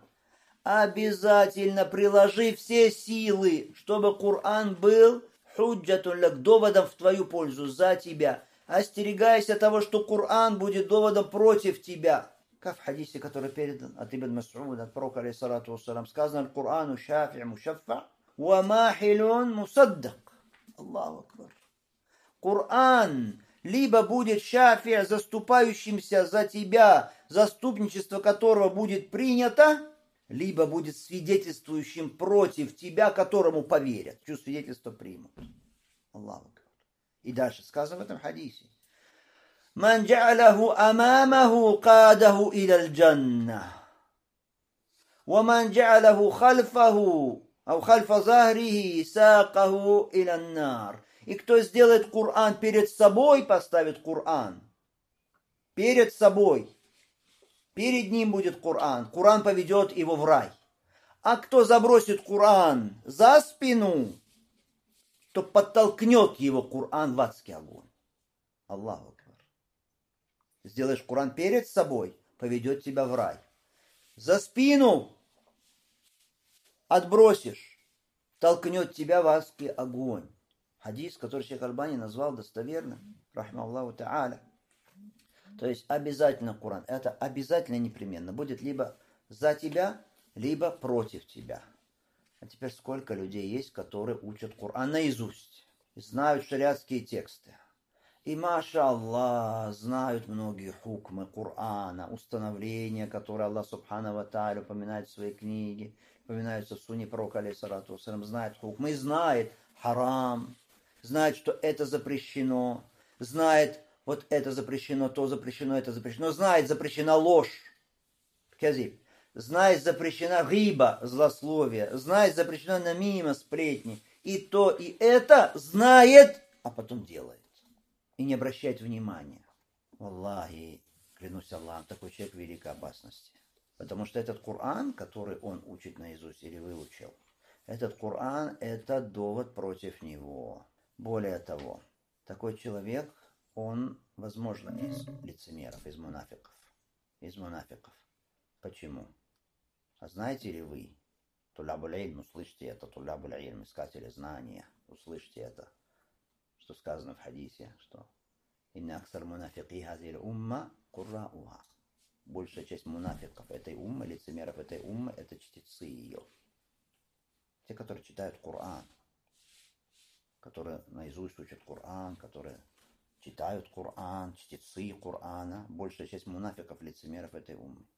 приложи все силы, чтобы Коран был худжатун лак, доводом в твою пользу, за тебя. Остерегайся того, что Коран будет доводом против тебя. Как в хадисе, который передан от Ибн Мас'уда, от пророка, алейхиссалату вассалам, сказано: «Корану шафи' мушаффа, ва махилун мусаддак». Аллаху акбар. Коран либо будет шафи', заступающимся за тебя, заступничество которого будет принято, либо будет свидетельствующим против тебя, которому поверят, чье свидетельство примут. Аллаху акбар. И дальше сказано в этом хадисе: «Ман джа'алаху амамаху кадаху иля аль-джанна, ва ман джа'алаху хальфаху, ау хальфа захрихи сакаху иля ан-нар». И кто сделает Коран перед собой, поставит Коран перед собой, перед ним будет Коран, Коран поведет его в рай. А кто забросит Коран за спину, то подтолкнет его Коран в адский огонь. Аллаху акбар. Сделаешь Коран перед собой, поведет тебя в рай. За спину отбросишь, толкнет тебя в адский огонь. Хадис, который шейх Альбани назвал достоверным, рахмаллаху та'аля. То есть обязательно Коран, это обязательно непременно будет либо за тебя, либо против тебя. А теперь сколько людей есть, которые учат Коран наизусть, знают шариатские тексты. И, маша Аллах, знают многие хукмы Корана, установления, которые Аллах Субхану ва Тааля упоминает в своей книге, упоминаются в сунне пророка, алейхиссалату вассалям, знает хукмы, и знает харам, знает, что это запрещено, знает, вот это запрещено, то запрещено, это запрещено, знает, запрещена ложь, казиб, знает, запрещена гиба, злословие, знает, запрещено намима, сплетни, и то, и это знает, а потом делает. И не обращает внимания. Аллахи, клянусь Аллахом, такой человек в великой опасности. Потому что этот Коран, который он учит наизусть или выучил, этот Коран – это довод против него. Более того, такой человек, он, возможно, из лицемеров, из мунафиков. Из мунафиков. Почему? А знаете ли вы, тулябуль илм, услышьте это, тулябуль илм, искатели знания, услышьте это, что сказано в хадисе, что «Инна аксар мунафики хазиль умма куррауха». Большая часть мунафиков этой уммы, лицемеров этой уммы, это чтецы ее. Те, которые читают Коран, которые наизусть учат Коран, которые читают Коран, чтецы Корана, большая часть мунафиков, лицемеров этой уммы.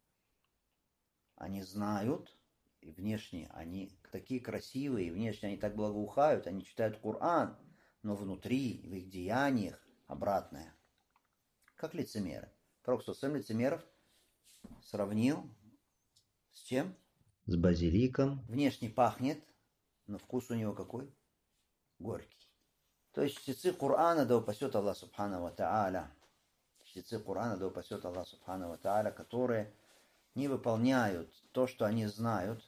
Они знают, и внешне они такие красивые, и внешне они так благоухают, они читают Коран, но внутри, в их деяниях, обратное. Как лицемеры. Пророк сам лицемеров сравнил с чем? С базиликом. Внешне пахнет, но вкус у него какой? Горький. То есть чтецы Корана, да упасет Аллах Субхану ва Тааля, чтецы Корана, да упасет Аллах Субхану ва Тааля, которые не выполняют то, что они знают,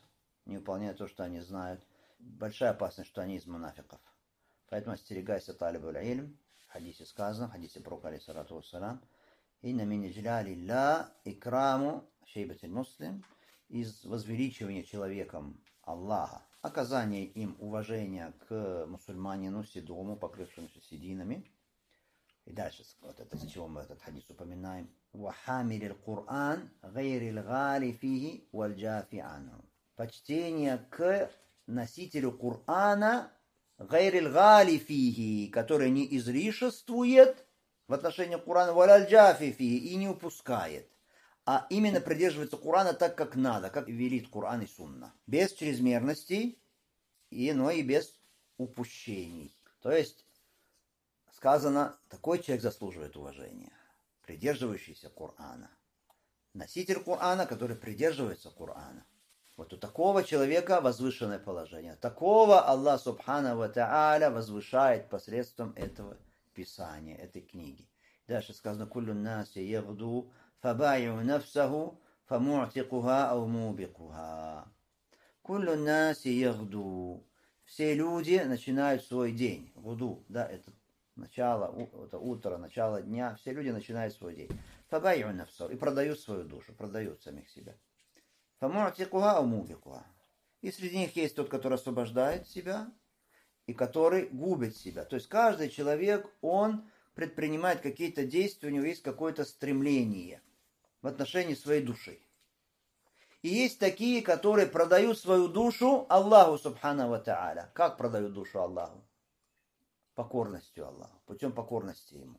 большая опасность, что они из мунафиков. Поэтому остерегайся талибуль илм. В хадисе сказано, в хадисе пророка, алейхиссалату вассалам, «Инна мин иджляли ла икраму шейбатиль муслим», из возвеличивания человеком Аллаха, оказание им уважения к мусульманину седому, покрывшемуся сединами. И дальше, вот это, с чего мы этот хадис упоминаем, «Вахамилил Кур'ан гайрил гали фихи валь джафи анху». Почтение к носителю Корана, гайрил гали фихи, который не излишествует в отношении Корана, валь джафи фихи, и не упускает, а именно придерживается Корана так, как надо, как велит Коран и Сунна. Без чрезмерности, но и без упущений. То есть сказано, такой человек заслуживает уважения, придерживающийся Корана. Носитель Корана, который придерживается Корана. Вот у такого человека возвышенное положение. Такого Аллах Субхана ва Тааля возвышает посредством этого писания, этой книги. Дальше сказано: «Куллю наси ягду фабайу нафсаху фаму'тикуха ау мубикуха». «Куллю наси ягду». Все люди начинают свой день. Гуду, да, это начало, это утро, начало дня. Все люди начинают свой день. Фабайу нафсаху. И продают свою душу, продают самих себя. Фаму'тикуха ау мубикуха. И среди них есть тот, который освобождает себя, и который губит себя. То есть каждый человек, он предпринимает какие-то действия, у него есть какое-то стремление в отношении своей души. И есть такие, которые продают свою душу Аллаху Субхана ва Тааля. Как продают душу Аллаху? Покорностью Аллаху, путем покорности Ему.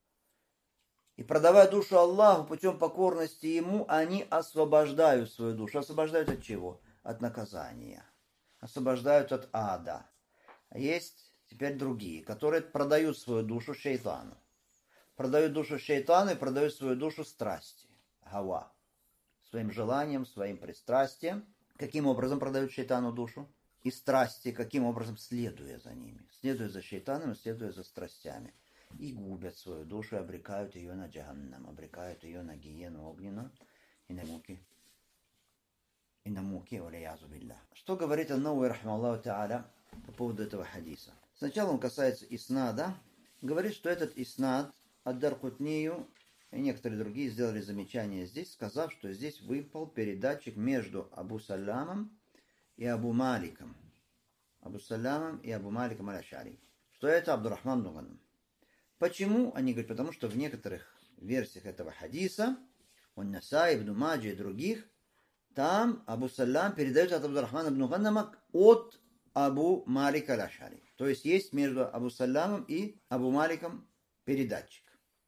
И продавая душу Аллаху путем покорности Ему, они освобождают свою душу. Освобождают от чего? От наказания. Освобождают от ада. А есть теперь другие, которые продают свою душу шейтану. Продают душу шейтану и продают свою душу страсти. Гава. Своим желанием, своим пристрастием. Каким образом продают шейтану душу? И страсти, каким образом? Следуя за ними. Следуя за шейтаном, следуя за страстями. И губят свою душу, и обрекают ее на джаханнам, обрекают ее на гиену огненную и на муки. И на муки, валиязу билля. Что говорит Ан-Навави рахмаллаху та'аля по поводу этого хадиса? Сначала он касается иснада. Говорит, что этот иснад ад-Дарқутнию и некоторые другие сделали замечание здесь, сказав, что здесь выпал передатчик между Абу Салямом и Абу Маликом. Абу Салямом и Абу Маликом аль-Аш'ари. Что это Абдуррахман ибн Ганам. Почему? Они говорят, потому что в некоторых версиях этого хадиса, он Насаи, Ибн Маджа и других, там Абу Салям передает от Абдуррахмана ибн Ганама от Абу Малика аль-Аш'ари. То есть между Абу Салямом и Абу Маликом передатчик.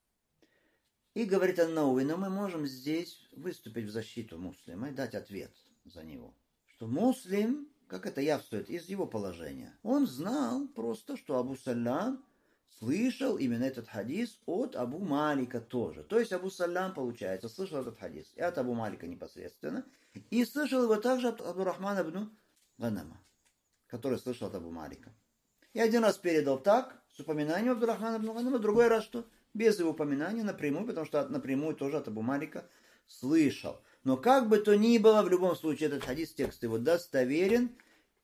И говорит Ан-Навави, но мы можем здесь выступить в защиту муслима и дать ответ за него. Что муслим, как это явствует из его положения, он знал просто, что Абу Салям слышал именно этот хадис от Абу Малика тоже. То есть Абу Салям, получается, слышал этот хадис и от Абу Малика непосредственно, и слышал его также от Абдуррахмана ибн Ганама, который слышал от Абу Малика. И один раз передал так, с упоминанием Абдуррахмана ибн Ганама, другой раз что? Без его упоминания напрямую, потому что напрямую тоже от Абу Малика слышал. Но как бы то ни было, в любом случае этот хадис, текст его достоверен,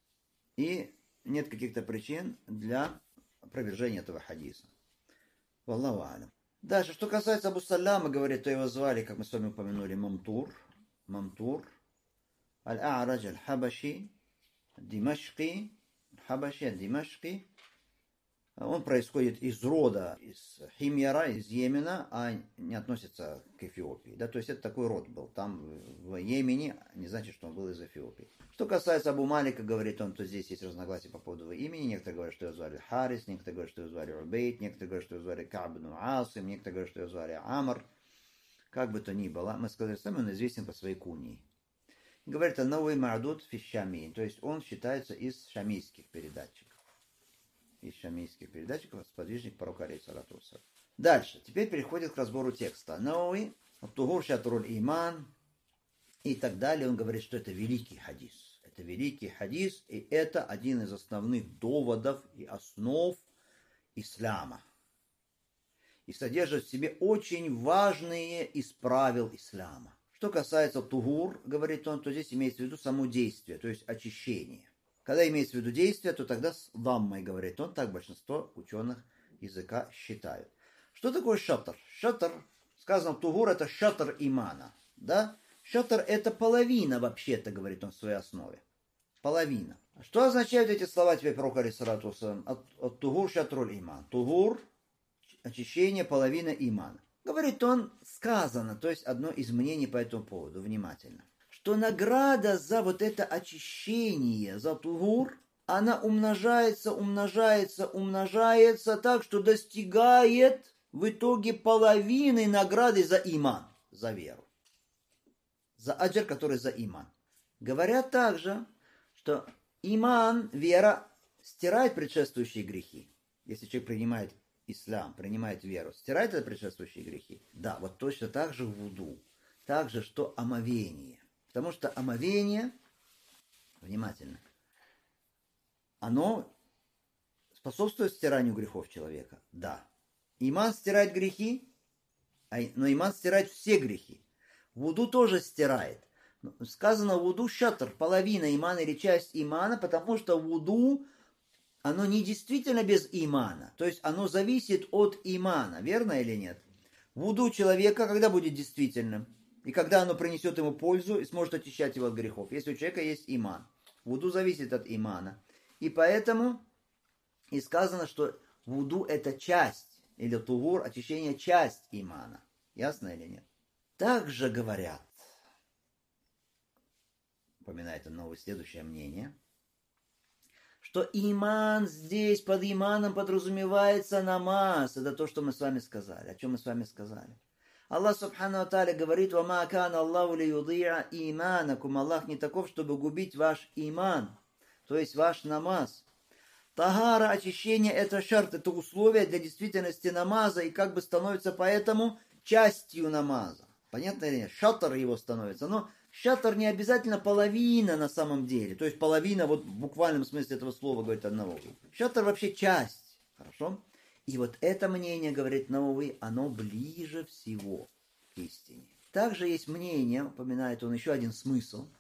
и нет каких-то причин для опровержения этого хадиса. Валлаху алям. Дальше, что касается Абу Саляма, говорит, то его звали, как мы с вами упомянули, Мамтур, Аль-А'радж Аль-Хабаши, Димашки, Он происходит из рода, из Химьяра, из Йемена, а не относится к Эфиопии. Да, то есть это такой род был. Там в Йемене не значит, что он был из Эфиопии. Что касается Абу Малика, говорит он, то здесь есть разногласия по поводу его имени. Некоторые говорят, что его звали Харис, некоторые говорят, что его звали Убейд, некоторые говорят, что его звали Ка'б ибн Асим, некоторые говорят, что его звали Амр. Как бы то ни было, мы сказали, сам он известен по своей кунии. Говорит, новый Мa'дуд фи Шами, то есть он считается из шамийских передатчиков. Из шамийских передатчиков, сподвижник пророка алейхиссалату вассалям. Дальше, теперь переходит к разбору текста. Науи, Тугур шатруль иман и так далее. Он говорит, что это великий хадис. Это великий хадис, и это один из основных доводов и основ ислама. И содержит в себе очень важные из правил ислама. Что касается тугур, говорит он, то здесь имеется в виду само действие, то есть очищение. Когда имеется в виду действие, то тогда с даммой, говорит он, так большинство ученых языка считают. Что такое шатр? Шатр, сказано тугур, это шатр имана. Да? Шатр это половина вообще-то, говорит он в своей основе. Половина. Что означают эти слова теперь пророка алейхиссалату вассалям? От тугур шатруль иман. Тугур, очищение, половина имана. Говорит он, сказано, то есть одно из мнений по этому поводу, внимательно. Что награда за вот это очищение, за тугур, она умножается так, что достигает в итоге половины награды за иман, за веру. За аджр, который за иман. Говорят также, что иман, вера, стирает предшествующие грехи. Если человек принимает ислам, принимает веру, стирает это предшествующие грехи? Да, вот точно так же вуду. Так же, что омовение. Потому что омовение, внимательно, оно способствует стиранию грехов человека. Да. Иман стирает грехи, но иман стирает все грехи. Вуду тоже стирает. Сказано вуду шатр, половина имана или часть имана, потому что вуду, оно не действительно без имана. То есть оно зависит от имана, верно или нет? Вуду человека когда будет действительным? И когда оно принесет ему пользу и сможет очищать его от грехов. Если у человека есть иман. Вуду зависит от имана. И поэтому и сказано, что вуду это часть, или тугур, очищение часть имана. Ясно или нет? Также говорят, упоминает новое следующее мнение, что иман здесь, под иманом подразумевается намаз. Это то, что мы с вами сказали. О чем мы с вами сказали? Аллах Субхану Аталя говорит: «Вама кана Аллаху ли юдиа иманакум». Аллах не таков, чтобы губить ваш иман, то есть ваш намаз. Тагара, очищение, это шарт, это условие для действительности намаза, и как бы становится поэтому частью намаза. Понятно или нет? Шатр его становится. Но шатр не обязательно половина на самом деле. То есть половина, вот в буквальном смысле этого слова, говорит Ан-Навави. Шатр вообще часть. Хорошо? И вот это мнение, говорит Навави, оно ближе всего к истине. Также есть мнение, упоминает он еще один смысл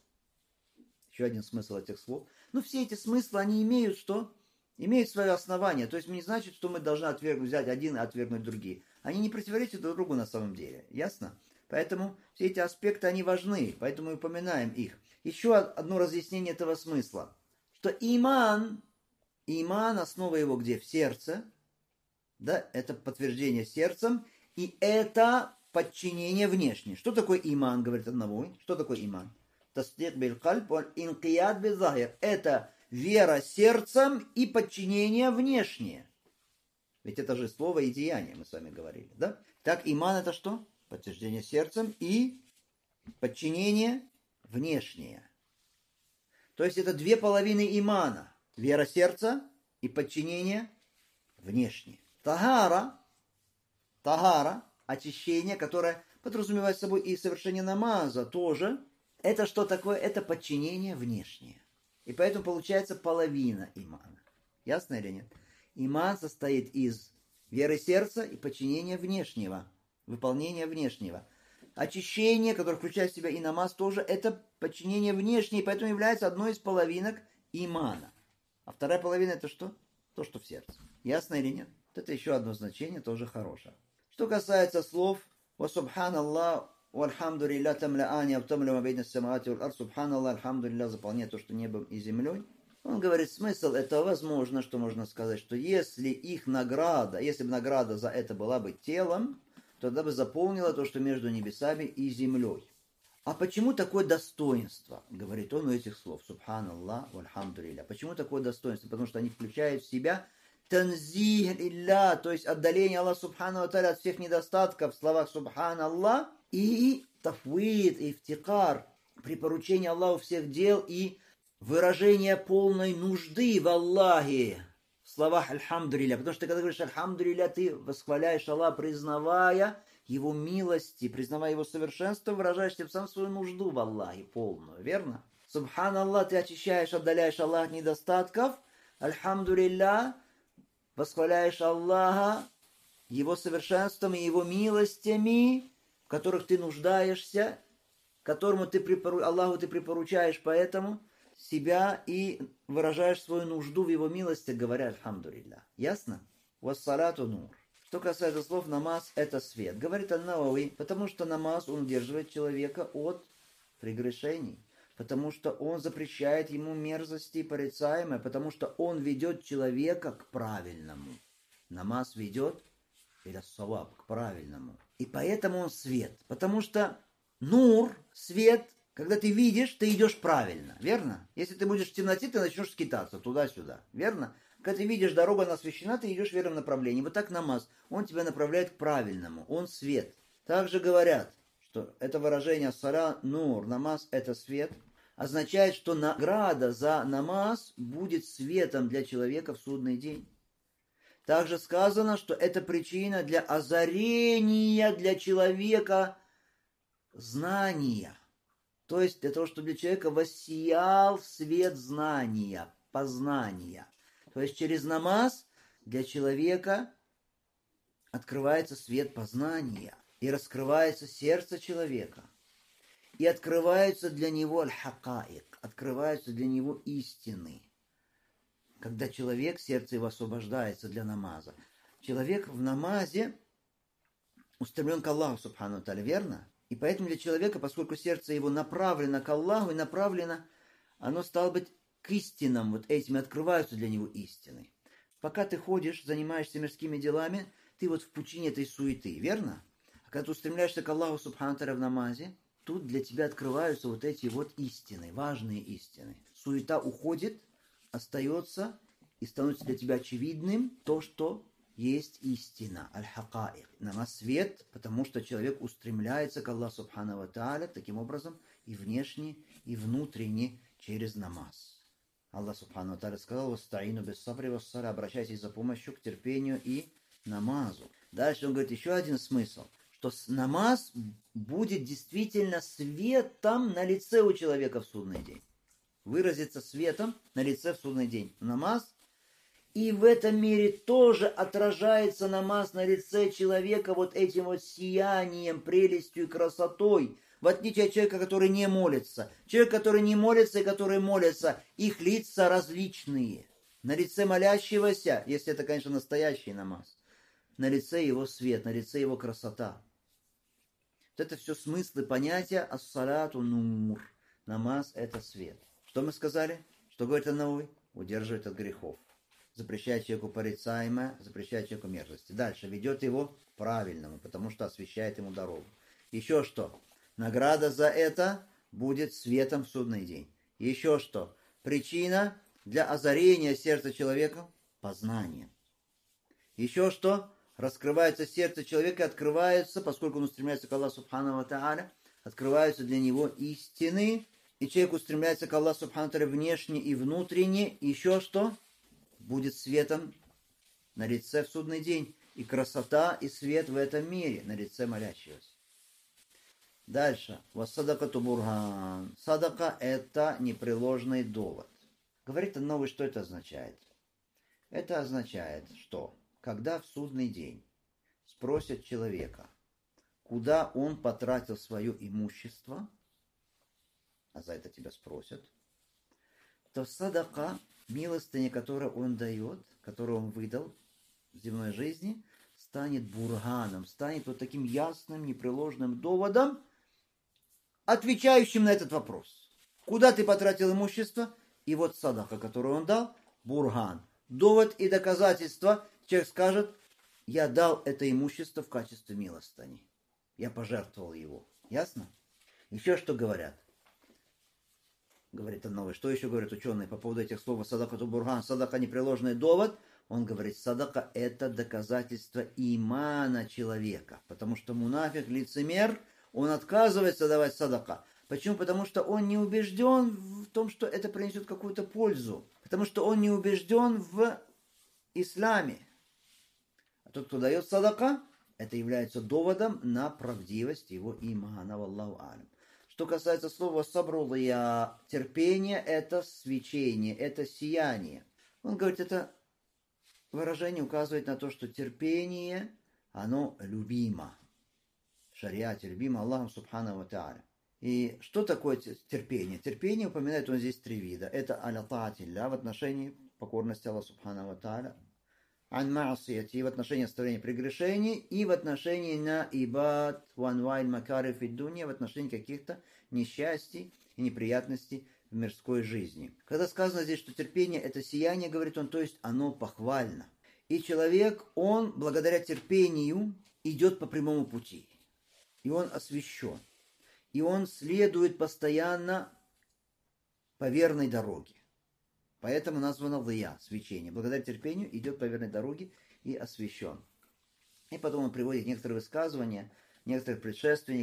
этих слов. Но все эти смыслы, они имеют что? Имеют свое основание. То есть не значит, что мы должны взять один и отвергнуть другие. Они не противоречат друг другу на самом деле. Ясно? Поэтому все эти аспекты, они важны. Поэтому мы упоминаем их. Еще одно разъяснение этого смысла. Что иман, основа его где? В сердце. Да? Это подтверждение сердцем. И это подчинение внешнее. Что такое иман, говорит Ан-Навави? Что такое иман? Тасдик биль-кальб валь инкияд биль-захир. Это вера сердцем и подчинение внешнее. Ведь это же слово и деяние, мы с вами говорили. Да? Так, иман это что? Подтверждение сердцем и подчинение внешнее. То есть это две половины имана. Вера сердца и подчинение внешнее. Тагара, очищение, которое подразумевает собой и совершение намаза тоже. Это что такое? Это подчинение внешнее. И поэтому получается половина имана. Ясно или нет? Иман состоит из веры сердца и подчинения внешнего. Выполнения внешнего. Очищение, которое включает в себя и намаз, тоже это подчинение внешнее, и поэтому является одной из половинок имана. А вторая половина это что? То, что в сердце. Ясно или нет? Вот это еще одно значение, тоже хорошее. Что касается слов «Ва субханаллах, вальхамдулилля тамляани, автомля мабейна самаати валь ар, субханаллах, альхамдулилля», заполняет то, что небом и землей. Он говорит, смысл это возможно, что можно сказать, что если бы награда за это была бы телом, тогда бы заполнило то, что между небесами и землей. А почему такое достоинство? Говорит он у этих слов. Субханаллах, вальхамдулилля. Почему такое достоинство? Потому что они включают в себя танзих илля, то есть отдаление Аллаха Субхану ва Тааля от всех недостатков в словах Субханаллах, и тафвид, и ифтикар, припоручение Аллаху всех дел и выражение полной нужды в Аллахе. В словах альхамдулилля. Потому что когда ты говоришь альхамдулилля, ты восхваляешь Аллаха, признавая Его милости, признавая Его совершенство, выражаешь тем самым свою нужду в Аллахе полную. Верно? Субханаллах, ты очищаешь, отдаляешь Аллаха от недостатков. Альхамдулилля, восхваляешь Аллаха Его совершенством и Его милостями, в которых ты нуждаешься, которому Аллаху ты припоручаешь поэтому себя и выражаешь свою нужду в Его милости, говоря альхамдулилля. Ясно? Вассалату нур. Что касается слов намаз, это свет. Говорит Ан-Навави, потому что намаз, он удерживает человека от прегрешений. Потому что он запрещает ему мерзости порицаемые, потому что он ведет человека к правильному. Намаз ведет иля-саваб, к правильному. И поэтому он свет. Потому что нур, свет, когда ты видишь, ты идешь правильно. Верно? Если ты будешь в темноте, ты начнешь скитаться туда-сюда. Верно? Когда ты видишь, дорога она освещена, ты идешь в верном направлении. Вот так намаз. Он тебя направляет к правильному. Он свет. Также говорят, что это выражение сара нур, намаз это свет. означает, что награда за намаз будет светом для человека в судный день. Также сказано, что это причина для озарения для человека знания. То есть для того, чтобы для человека воссиял свет знания, познания. То есть через намаз для человека открывается свет познания. И раскрывается сердце человека. И открываются для него аль-хакаик, открываются для него истины. Когда человек, сердце его освобождается для намаза. Человек в намазе устремлен к Аллаху, субхану та'аля, верно? И поэтому для человека, поскольку сердце его направлено к Аллаху и направлено, оно стало быть к истинам, вот этим открываются для него истины. Пока ты ходишь, занимаешься мирскими делами, ты вот в пучине этой суеты, верно? А когда ты устремляешься к Аллаху, субхану та'аля, в намазе, тут для тебя открываются вот эти вот истины, важные истины. Суета уходит, остается и становится для тебя очевидным то, что есть истина, аль-хакаик. Намаз свет, потому что человек устремляется к Аллаху субхану ва тааля таким образом и внешне, и внутренне через намаз. Аллах субхану ва тааля сказал: «Вастаину бис-сабри вас-саля», обращайтесь за помощью к терпению и намазу. Дальше он говорит еще один смысл, что намаз будет действительно светом на лице у человека в судный день. Выразится светом на лице в судный день. Намаз. И в этом мире тоже отражается намаз на лице человека вот этим вот сиянием, прелестью и красотой. В отличие от человека, который не молится. Человек, который не молится и который молится, их лица различные. На лице молящегося, если это, конечно, настоящий намаз, на лице его свет, на лице его красота. Вот это все смыслы понятия ас-салату нур. Намаз – это свет. Что мы сказали? Что говорит Ан-Навави? Удерживает от грехов. Запрещает человеку порицаемое, запрещает человеку мерзости. Дальше ведет его к правильному, потому что освещает ему дорогу. Еще что? Награда за это будет светом в судный день. Еще что? Причина для озарения сердца человека – познание. Еще что? Раскрывается сердце человека, открывается, поскольку он устремляется к Аллаху субхану ва тааля, открываются для него истины, и человек устремляется к Аллаху субхану ва тааля внешне и внутренне. Еще что? Будет светом на лице в судный день. И красота, и свет в этом мире на лице молящегося. Дальше. Вассадакату бурган. Садака – это непреложный довод. Говорит Ан-Навави, что это означает? Это означает, что когда в судный день спросят человека, куда он потратил свое имущество, а за это тебя спросят, то садака, милостыня, которую он дает, которую он выдал в земной жизни, станет бурганом, станет вот таким ясным, непреложным доводом, отвечающим на этот вопрос. Куда ты потратил имущество? И вот садака, которую он дал, бурган. Довод и доказательство. Человек скажет: я дал это имущество в качестве милостыни. Я пожертвовал его. Ясно? Еще что говорят? Говорит Ан-Навави. Что еще говорят ученые по поводу этих слов? Садака ту бурган. Садака непреложный довод. Он говорит, садака это доказательство имана человека. Потому что мунафик, лицемер, он отказывается давать садака. Почему? Потому что он не убежден в том, что это принесет какую-то пользу. Потому что он не убежден в исламе. А тот, кто дает садака, это является доводом на правдивость его имана. Валлаху алям. Что касается слова сабрулия, терпение – это свечение, это сияние. Он говорит, это выражение указывает на то, что терпение, оно любимо. В шариате любимо Аллахом субхану ва тааля. И что такое терпение? Терпение упоминает он здесь три вида. Это аля таатилля в отношении покорности Аллаху субхану ва тааля, ан маасияти в отношении оставления прегрешений и в отношении на ибад ванвайль макари фиддунья в отношении каких-то несчастий и неприятностей в мирской жизни. Когда сказано здесь, что терпение это сияние, говорит он, то есть оно похвально. И человек, он благодаря терпению идет по прямому пути. И он освящен. И он следует постоянно по верной дороге. Поэтому названо лия, свечение. Благодаря терпению идет по верной дороге и освящен. И потом он приводит некоторые высказывания некоторых предшественников,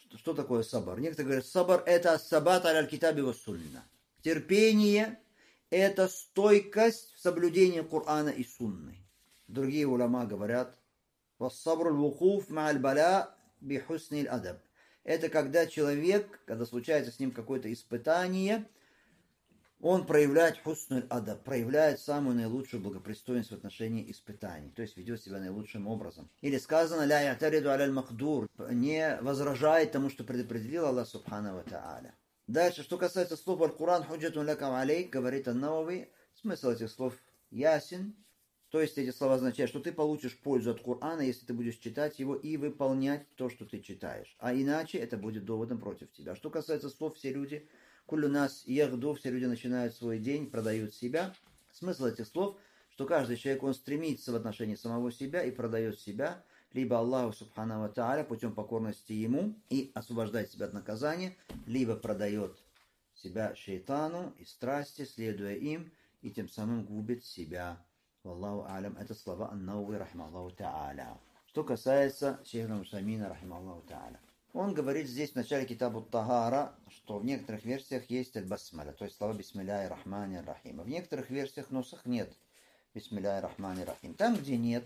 Что такое сабр? Некоторые говорят, сабр это сабат аль-китаби ва сунна. Терпение это стойкость в соблюдении Корана и Сунны. Другие уляма говорят, вассабру л-вукуф ма'аль бала би хусни л-адаб. Это когда человек, когда случается с ним какое-то испытание, он проявляет хуснул адаб, проявляет самую наилучшую благопристойность в отношении испытаний, то есть ведет себя наилучшим образом. Или сказано, ля ятариду аля мхдур, не возражает тому, что предопределил Аллах субхану ва тааля. Дальше, что касается слов аль-Куран, худжатун лакам алейк, говорит ан-Навави, смысл этих слов ясен, то есть эти слова означают, что ты получишь пользу от Корана, если ты будешь читать его и выполнять то, что ты читаешь. А иначе это будет доводом против тебя. Что касается слов «все люди», «куллю нас ягду», все люди начинают свой день, продают себя. Смысл этих слов, что каждый человек, он стремится в отношении самого себя и продает себя, либо Аллаху субхану ва тааля путем покорности ему и освобождает себя от наказания, либо продает себя шейтану и страсти, следуя им, и тем самым губит себя. Валлаху алям, это слова ан-Навави рахимахуллаху тааля. Что касается шейха Усаймина рахимахуллаху тааля. Он говорит здесь в начале китабу Тагара, что в некоторых версиях есть аль-басмаля, то есть слова бисмилляхи рахмани рахим. В некоторых версиях нусах нет бисмилляхи рахмани рахим. Там, где нет,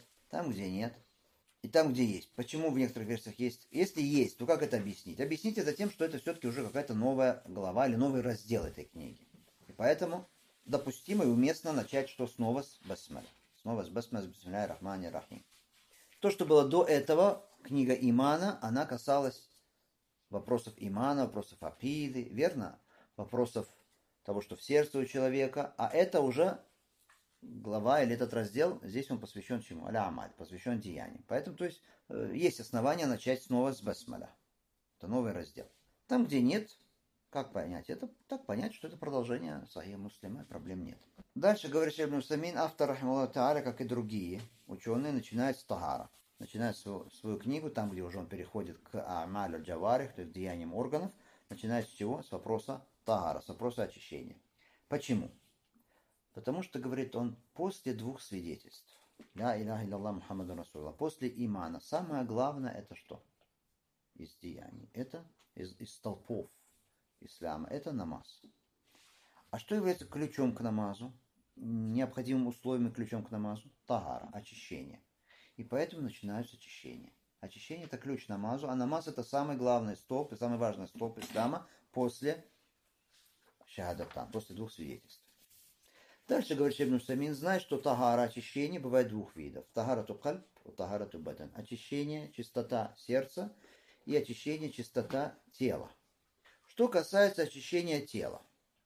и там, где есть. Почему в некоторых версиях есть? Если есть, то как это объяснить? Объяснить это тем, что это все-таки уже какая-то новая глава или новый раздел этой книги. И поэтому допустимо и уместно начать что снова с басмаля. Снова с басмаля, с бисмилляхи рахмани рахим. То, что было до этого, книга имана, она касалась вопросов имана, вопросов акиды, верно? Вопросов того, что в сердце у человека. А это уже глава или этот раздел, здесь он посвящен чему? Аля-амаль, посвящен деяниям. Поэтому, то есть, есть основания начать снова с басмаля. Это новый раздел. Там, где нет, как понять? Это так понять, что это продолжение Сахиха Муслима, проблем нет. Дальше, говорит Шейх Ибн Усаймин, автор, рахимахуллаху тааля, как и другие ученые, начинают с тагара. Начинает свою книгу, там, где уже он переходит к а'маль аль-джаварих, то есть деяниям органов, начинает с чего? С вопроса тагара, с вопроса очищения. Почему? Потому что, говорит он, после двух свидетельств, ля иляха илляллах Мухаммаду Расулуллах, после имана, самое главное это что? Из деяний. Это из столпов ислама. Это намаз. А что является ключом к намазу? Необходимым условием и ключом к намазу? Тагара, очищение. И поэтому начинаются очищения. Очищение это ключ к намазу, а намаз это самый главный столб и самый важный столб ислама после шахадатан, после двух свидетельств. Дальше говорит Шейх Ибн Усаймин, знай, что тагара, очищение бывает двух видов. Тагарату кальб, тагарату бадан. Очищение, чистота сердца и очищение, чистота тела. Что касается очищения тела,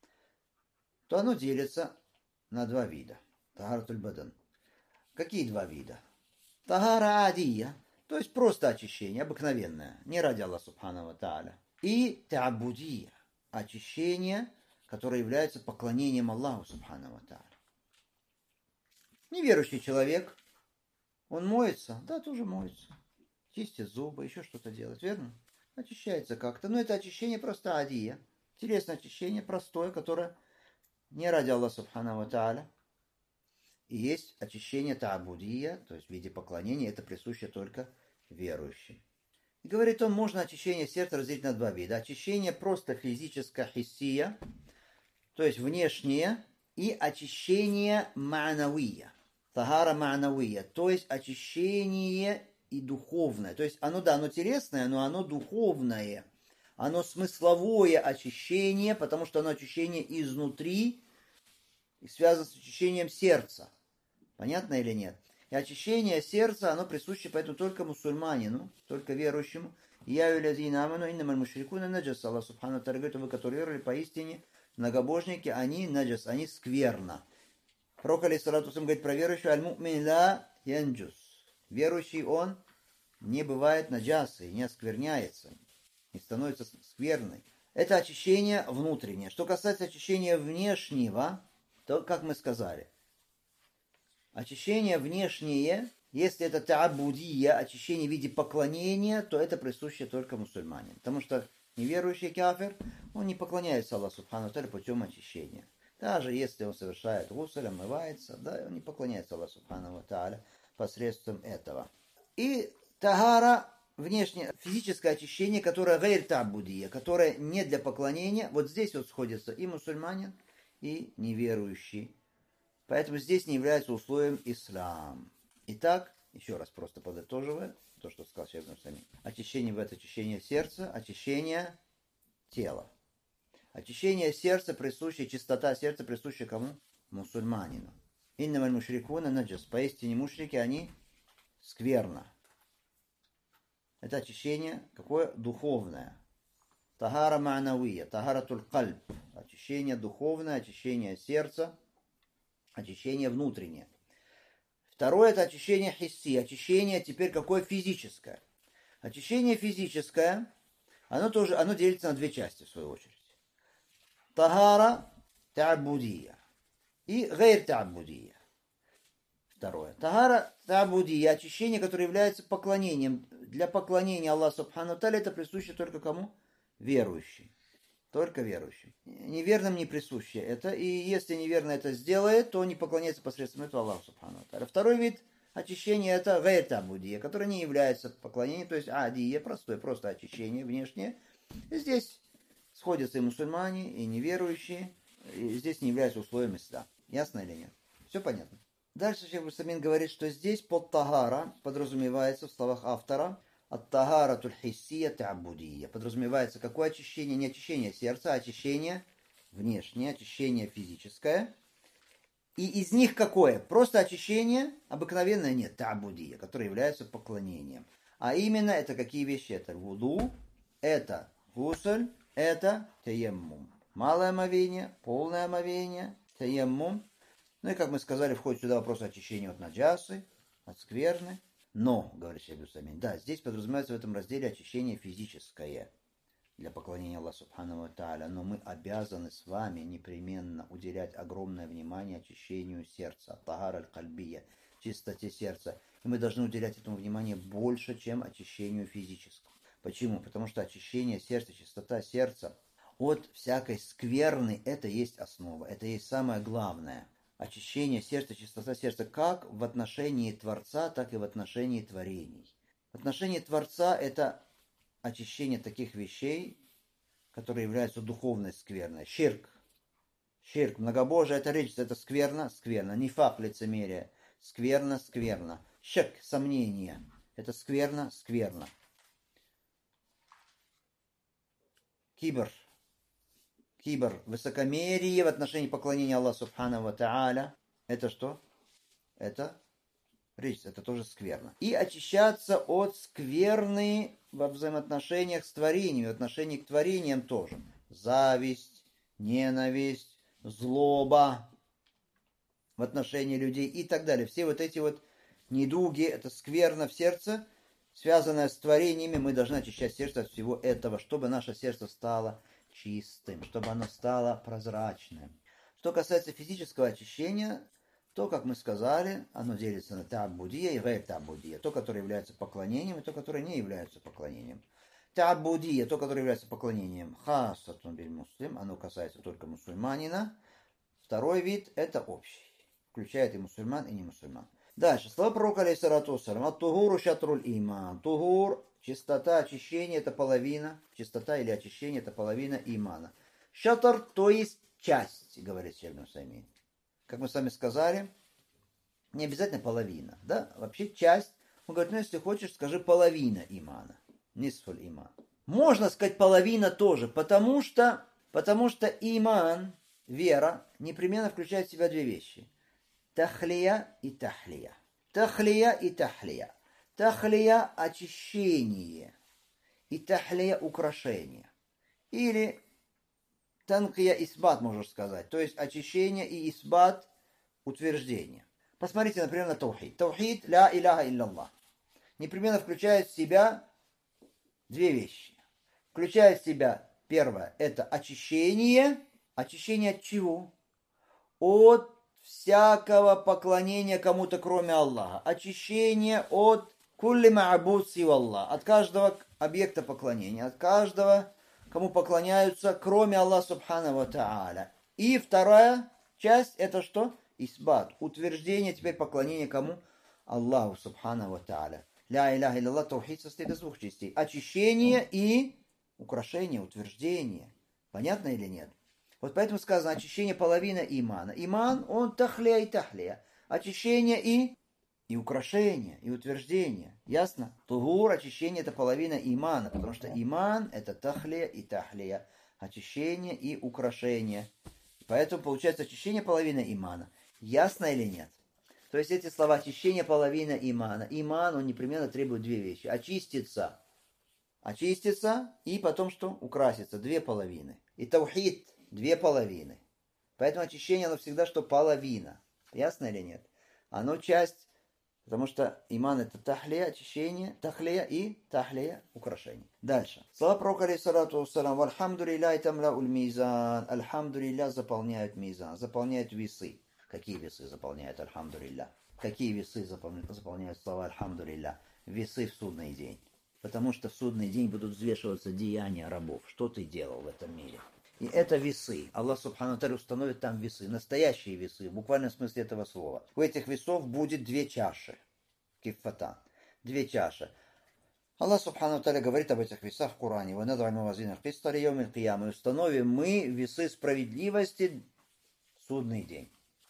то оно делится на два вида. Тагарату бадан. Какие два вида? Тагара адия, то есть просто очищение, обыкновенное, не ради Аллаха субхану ва тааля. И та'абудия, очищение, которое является поклонением Аллаху субхану ва тааля. Неверующий человек, он моется, да, тоже моется. Чистит зубы, еще что-то делает, верно? Очищается как-то. Но это очищение просто адия. Телесное очищение простое, которое не ради Аллаха субхану ва тааля. И есть очищение та'абудия, то есть в виде поклонения, это присуще только верующим. И говорит он, можно очищение сердца разделить на два вида. Очищение просто физическое, хиссия, то есть внешнее, и очищение ма'навия, тагара ма'навия, то есть очищение и духовное. То есть оно, да, оно телесное, но оно духовное. Оно смысловое очищение, потому что оно очищение изнутри и связано с очищением сердца. Понятно или нет? И очищение сердца, оно присуще поэтому только мусульманину, только верующему. Я юлязина аману иннамаль мушрикуна наджас. Аллах субхану ва тааля говорит, вы, которые веровали, поистине многобожники, они наджас, они скверно. Пророк алейхиссалату вассалям говорит про верующего, аль-му'мин ла янджус. Верующий он не бывает наджасой, не оскверняется, не становится скверной. Это очищение внутреннее. Что касается очищения внешнего, то, как мы сказали, очищение внешнее, если это та'абудия, очищение в виде поклонения, то это присуще только мусульманину. Потому что неверующий кафир, он не поклоняется Аллаху субхану ва тааля путем очищения. Даже если он совершает гусуль, омывается, да, он не поклоняется Аллаху субхану ва тааля посредством этого. И тагара внешнее физическое очищение, которое гайр табудия, которое не для поклонения. Вот здесь вот сходятся и мусульманин, и неверующий. Поэтому здесь не является условием ислам. Итак, еще раз просто подытоживая то, что сказал Шейх Ибн Усаймин. Очищение в это очищение сердца, очищение тела. Очищение сердца присущее, чистота сердца присущая кому? Мусульманину. Иннамаль мушрикуна наджас. Поистине мушрики, они скверно. Это очищение какое? Духовное. Тахара ма'навия, тахаратуль кальб. Очищение духовное, очищение сердца, очищение внутреннее. Второе это очищение хисси. Очищение теперь какое? Физическое. Очищение физическое, оно делится на две части в свою очередь. Тахара та'будия и гайр та'будия. Второе. Тахара та'будия, очищение, которое является поклонением. Для поклонения Аллаху Субхану Тааля это присуще только кому? Верующим. Только верующим. Неверным не присуще это. И если неверно это сделает, то не поклоняется посредством этого Аллаху Субхану Тааля. Второй вид очищения это гайр та'будия, которое не является поклонением, то есть адия, простое, просто очищение внешнее. И здесь сходятся и мусульмане, и неверующие. И здесь не является условием ислама. Ясно или нет? Все понятно. Дальше Шейх Усаймин говорит, что здесь под тагара подразумевается в словах автора ат-тагара туль-хиссия та'будия. Подразумевается какое очищение? Не очищение сердца, а очищение внешнее, очищение физическое. И из них какое? Просто очищение обыкновенное? Нет, та'будия, которое является поклонением. А именно это какие вещи? Это вуду, это гусль, это таяммум. Малое омовение, полное омовение, таяммум. Ну и, как мы сказали, входит сюда вопрос очищения от наджасы, от скверны. Но, говорит Шейх Ибн Усаймин, да, здесь подразумевается в этом разделе очищение физическое для поклонения Аллаху Субхану ва Тааля. Но мы обязаны с вами непременно уделять огромное внимание очищению сердца, тагара аль-кальбия, чистоте сердца. И мы должны уделять этому внимание больше, чем очищению физическому. Почему? Потому что очищение сердца, чистота сердца от всякой скверны, это есть основа, это есть самое главное. Очищение сердца, чистота сердца как в отношении Творца, так и в отношении творений. В отношении Творца это очищение таких вещей, которые являются духовной скверной. Ширк, многобожие, это речь, это скверно, нифак, лицемерие, скверно. Шак, сомнение, это скверно. Кибр, высокомерие в отношении поклонения Аллаху Субхану ва Тааля. Это что? Это речь, это тоже скверно. И очищаться от скверны во взаимоотношениях с творением, в отношении к творениям тоже. Зависть, ненависть, злоба в отношении людей и так далее. Все вот эти вот недуги, это скверно в сердце, связанное с творениями. Мы должны очищать сердце от всего этого, чтобы наше сердце стало чистым, чтобы оно стало прозрачным. Что касается физического очищения, то, как мы сказали, оно делится на та'будия и гайр та'будия. То, которое является поклонением, и то, которое не является поклонением. Та'будия, то, которое является поклонением, хасатун биль муслим, оно касается только мусульманина. Второй вид – это общий, включает и мусульман, и не мусульман. Дальше. Слова пророка, алейхиссалату вассалям. Ат-тугуру шатруль иман. Тугур, чистота, очищение – это половина. Чистота или очищение – это половина имана. Шатр, то есть часть, говорит Шейх Ибн Усаймин. Как мы с вами сказали, не обязательно половина. Да? Вообще часть. Он говорит, ну если хочешь, скажи половина имана. Нисфуль иман. Можно сказать половина тоже, потому что иман, вера, непременно включает в себя две вещи. Тахлия и тахлия. Тахлия – очищение. И тахлия – украшение. Или танкия исбат, можно сказать. То есть очищение и исбат – утверждение. Посмотрите, например, на таухид. Таухид – ля иляха илляллах. Непременно включает в себя две вещи. Включает в себя, первое – это очищение. Очищение от чего? От всякого поклонения кому-то, кроме Аллаха. Очищение от кулли ма'буд сиваллах, от каждого объекта поклонения, от каждого, кому поклоняются, кроме Аллаха Субхану ва Тааля. И вторая часть, это что? Исбат, утверждение теперь поклонения кому? Аллаху Субхану ва Тааля. Ля иляха илляллах, таухид состоит из двух частей. Очищение и украшение, утверждение. Понятно или нет? Вот поэтому сказано очищение половина имана. Иман, он тахлия и тахлия. Очищение и украшение, и утверждение. Ясно? Тугур, очищение, это половина имана, потому что иман это тахлия и тахлия. Очищение и украшение. Поэтому получается очищение половина имана. Ясно или нет? То есть эти слова очищение половина имана. Иман, он непременно требует две вещи. Очиститься и потом что? Украситься. Две половины. И таухид две половины. Поэтому очищение, оно всегда что? Половина. Ясно или нет? Оно часть, потому что иман это тахлия, очищение, тахлия и тахлия, украшение. Дальше. Слова пророка, алейхиссалату вассалам, вальхамдулилляхи тамлауль мизан. Альхамдулилля заполняют мизан, заполняют весы. Какие весы заполняют альхамдулилля? Какие весы заполняют слова альхамдулилля? Весы в судный день. Потому что в судный день будут взвешиваться деяния рабов. Что ты делал в этом мире? И это весы. Аллах Субхану Тааля установит там весы. Настоящие весы, в буквальном смысле этого слова. У этих весов будет две чаши. Киффатан. Две чаши. Аллах Субхану Тааля говорит об этих весах в Коране. Мы установим мы весы справедливости в судный день.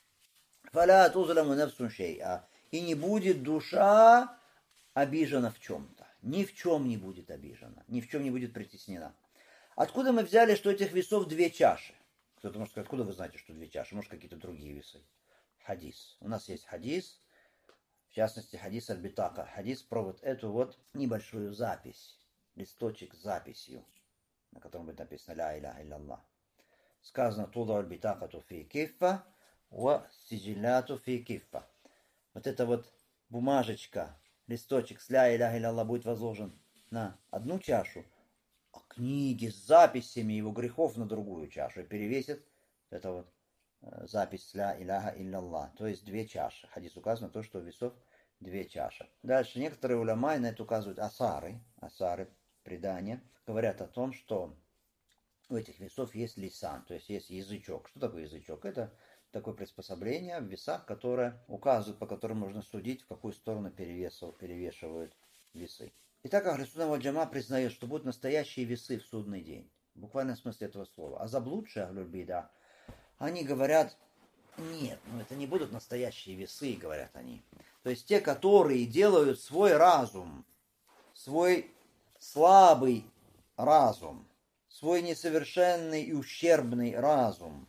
Фаля тузламу нафсун шей'a. И не будет душа обижена в чем-то. Ни в чем не будет обижена. Ни в чем не будет притеснена. Откуда мы взяли, что этих весов две чаши? Кто-то может сказать, откуда вы знаете, что две чаши? Может, какие-то другие весы? Хадис. У нас есть хадис. В частности, хадис аль-Битака. Хадис про вот эту вот небольшую запись. Листочек с записью, на котором будет написано «Ля иляха илляллах». Сказано «Туда аль-Битакату фи киффа». Сиджилляту фи киффа. Вот эта вот бумажечка, листочек с ля иляха илляллах будет возложен на одну чашу, а книги с записями его грехов на другую чашу. И перевесит это вот запись с ля иляха илляллах. То есть две чаши. Хадис указано то, что у весов две чаши. Дальше некоторые уляма на это указывают асары, предания, говорят о том, что у этих весов есть лисан, то есть есть язычок. Что такое язычок? Это такое приспособление в весах, которое указывает, по которым можно судить, в какую сторону перевешивают весы. Итак, Ахлю Сунна валь Джамаа признает, что будут настоящие весы в судный день. В буквальном смысле этого слова. А заблудшие Ахлюль Бида, они говорят, нет, это не будут настоящие весы, говорят они. То есть те, которые делают свой разум, свой слабый разум, свой несовершенный и ущербный разум,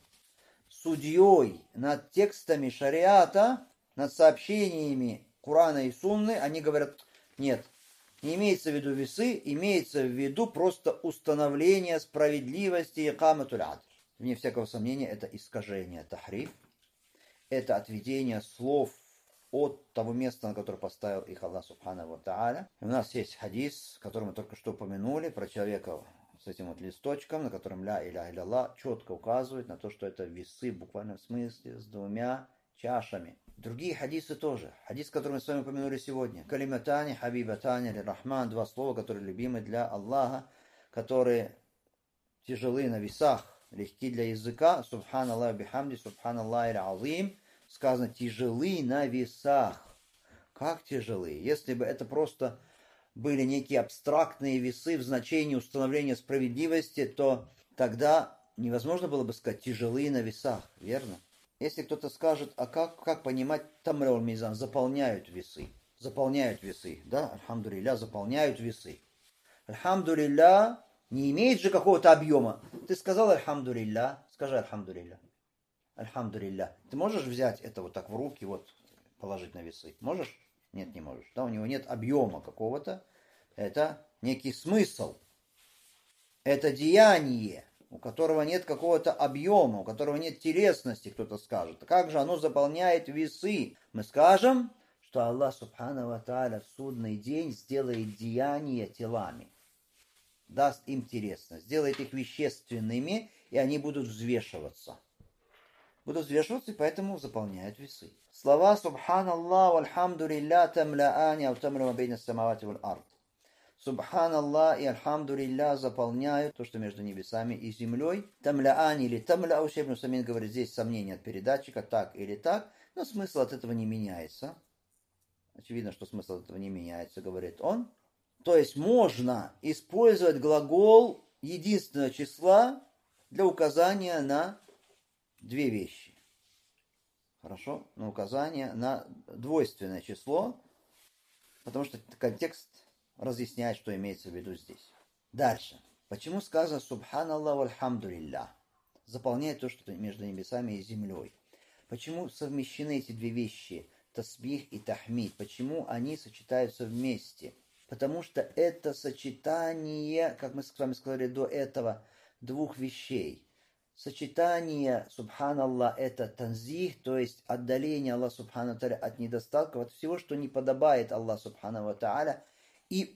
судьей над текстами шариата, над сообщениями Корана и Сунны, они говорят, нет, не имеется в виду весы, имеется в виду просто установление справедливости и каматуль адл. Вне всякого сомнения, это искажение, тахриф, это отведение слов от того места, на которое поставил их Аллах Субхану ва Тааля. У нас есть хадис, который мы только что упомянули, про человека с этим вот листочком, на котором ля иляха илляллах, четко указывает на то, что это весы в буквальном смысле с двумя чашами. Другие хадисы тоже. Хадис, который мы с вами упомянули сегодня. Калиматани, хабибатани, лирахман. Два слова, которые любимы для Аллаха, которые тяжелы на весах, легки для языка. Субханаллах бихамди, субханаллах иль-азим. Сказано, тяжелы на весах. Как тяжелы? Если бы это просто были некие абстрактные весы в значении установления справедливости, то тогда невозможно было бы сказать тяжелые на весах, верно? Если кто-то скажет, а как понимать тамрауль мизан, заполняют весы, да, альхамдулилля, заполняют весы. Альхамдулилля не имеет же какого-то объема. Ты сказал альхамдулилля, скажи альхамдулилля. Альхамдулилля. Ты можешь взять это вот так в руки, вот положить на весы? Можешь? Нет, не можешь. Да, у него нет объема какого-то. Это некий смысл. Это деяние, у которого нет какого-то объема, у которого нет телесности, кто-то скажет. Как же оно заполняет весы? Мы скажем, что Аллах Субхану ва Тааля в судный день сделает деяния телами. Даст им телесность, сделает их вещественными, и они будут взвешиваться. И поэтому заполняют весы. Слова Субханаллах, вальхамдулилля, тамлаани, ау тамлама бейна самавати валь ард. Субханаллах и альхамдулилля заполняют то, что между небесами и землей. Тамлаани или тамляу, Шейх ибн Усаймин говорит, здесь сомнение от передатчика, так или так, но смысл от этого не меняется. Очевидно, что смысл этого не меняется, говорит он. То есть можно использовать глагол единственного числа для указания на две вещи. Хорошо? На указание на двойственное число, потому что контекст разъясняет, что имеется в виду здесь. Дальше. Почему сказано «Субханаллах вальхамдулиллах»? Заполняет то, что между небесами и землей. Почему совмещены эти две вещи, тасбих и тахмид? Почему они сочетаются вместе? Потому что это сочетание, как мы с вами сказали до этого, двух вещей. Сочетание Субханаллах это танзих, то есть отдаление Аллаха Субхану Тааля от недостатков, от всего, что не подобает Аллаху Субхану Тааля, и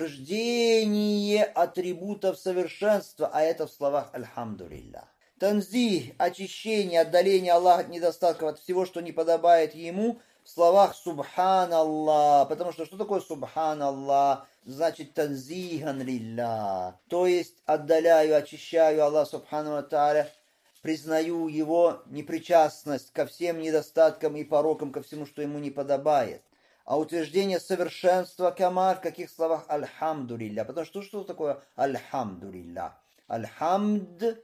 утверждение атрибутов совершенства, а это в словах Альхамдулиллах. Танзих, очищение, отдаление Аллаха от недостатков, от всего, что не подобает Ему, в словах Субханаллах. Потому что такое Субханаллах? Значит танзихан лилля. То есть отдаляю, очищаю Аллаха Субхану Тааля, признаю Его непричастность ко всем недостаткам и порокам, ко всему, что Ему не подобает. А утверждение совершенства камаль в каких словах? Альхамдулилля. Потому что такое альхамдулилля? Альхамд,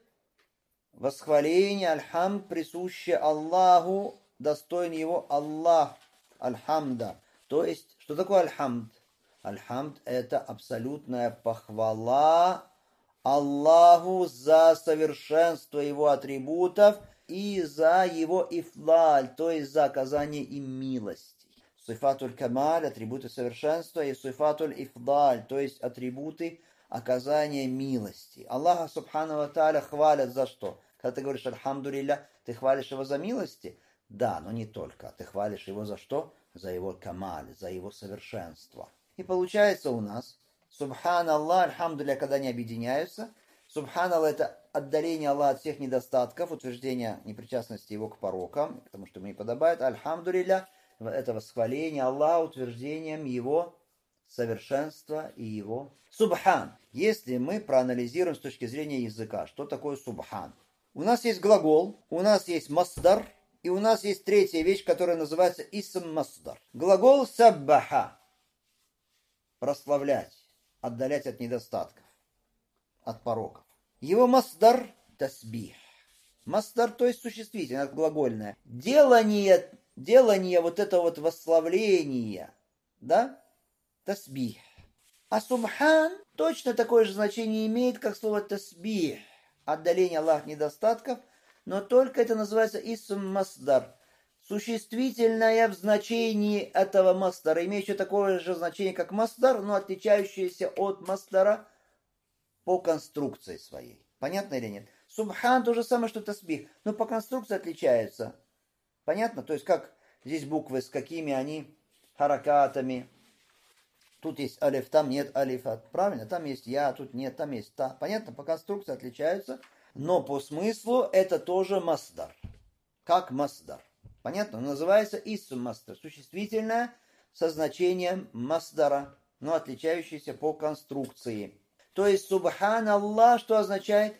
восхваление, альхамд присуще Аллаху, достоин Его Аллах, альхамда. То есть, что такое альхамд? Альхамд это абсолютная похвала Аллаху за совершенство Его атрибутов и за Его ифлаль, то есть за оказание им милости. Сифатуль камаль, атрибуты совершенства, и сифатуль ифдаль, то есть атрибуты оказания милости. Аллаха Субхану ва Тааля хвалят за что? Когда ты говоришь «Альхамдулилля», ты хвалишь Его за милости? Да, но не только. Ты хвалишь Его за что? За Его камаль, за Его совершенство. И получается у нас Субханаллах, Альхамдулилля, когда они объединяются. Субханаллах это отдаление Аллаха от всех недостатков, утверждение непричастности Его к порокам, потому что ему не подобает. Альхамдулилля это восхваление Аллаха утверждением Его совершенства и Его субхан. Если мы проанализируем с точки зрения языка, что такое субхан? У нас есть глагол, у нас есть масдар, и у нас есть третья вещь, которая называется исм масдар. Глагол саббаха – прославлять, отдалять от недостатков, от пороков. Его масдар – тасбих. Масдар, то есть существительное, глагольное. Делание вот этого вот восславления, да, тасбих. А субхан точно такое же значение имеет, как слово тасбих, отдаление Аллаха от недостатков, но только это называется исм масдар, существительное в значении этого масдара, имеющее такое же значение, как масдар, но отличающееся от масдара по конструкции своей. Понятно или нет? Субхан то же самое, что тасбих, но по конструкции отличаются. Понятно? То есть, как здесь буквы, с какими они харакатами. Тут есть алиф, там нет алифа. Правильно? Там есть я, тут нет, там есть та. Понятно? По конструкции отличаются, но по смыслу это тоже масдар. Как масдар. Понятно? Называется исм масдар. Существительное со значением масдара, но отличающееся по конструкции. То есть, субханаллах, что означает?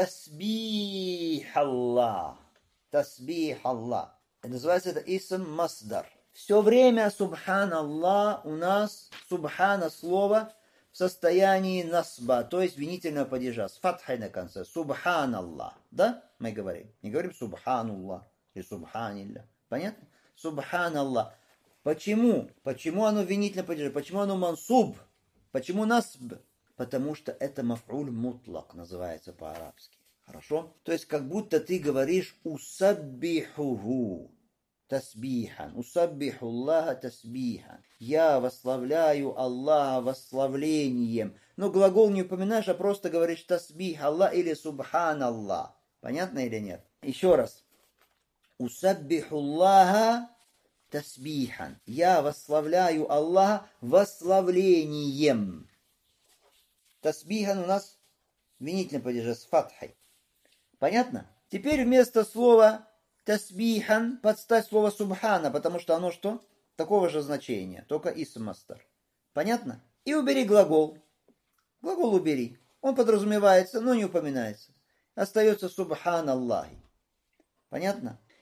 Тасбих Аллах. Тасбих Аллах. Называется это исм масдар. Все время субханаллах у нас субхана слово в состоянии насба, то есть винительного падежа, с фатхой на конце. Субханаллах. Да? Мы говорим. Не говорим субхануллах или субханилля. Понятно? Субханаллах. Почему? Почему оно винительное падеже? Почему оно мансуб? Почему насб? Потому что это маф'уль мутлак называется по-арабски. Хорошо? То есть как будто ты говоришь усаббихуху тасбихан. Усаббиху Аллаха тасбихан. Я восславляю Аллаха восславлением. Но глагол не упоминаешь, а просто говоришь тасбих Аллах или субхан Аллах. Понятно или нет? Еще раз. Усаббиху Аллаха тасбихан. Я восславляю Аллаха восславлением. Тасбихан у нас винительный падеж с фатхой. Понятно? Теперь вместо слова тасбихан подставь слово субхана, потому что оно что? Такого же значения, только исм масдар. Понятно? И убери глагол. Глагол убери. Он подразумевается, но не упоминается. Остается субхан Аллахи. Понятно?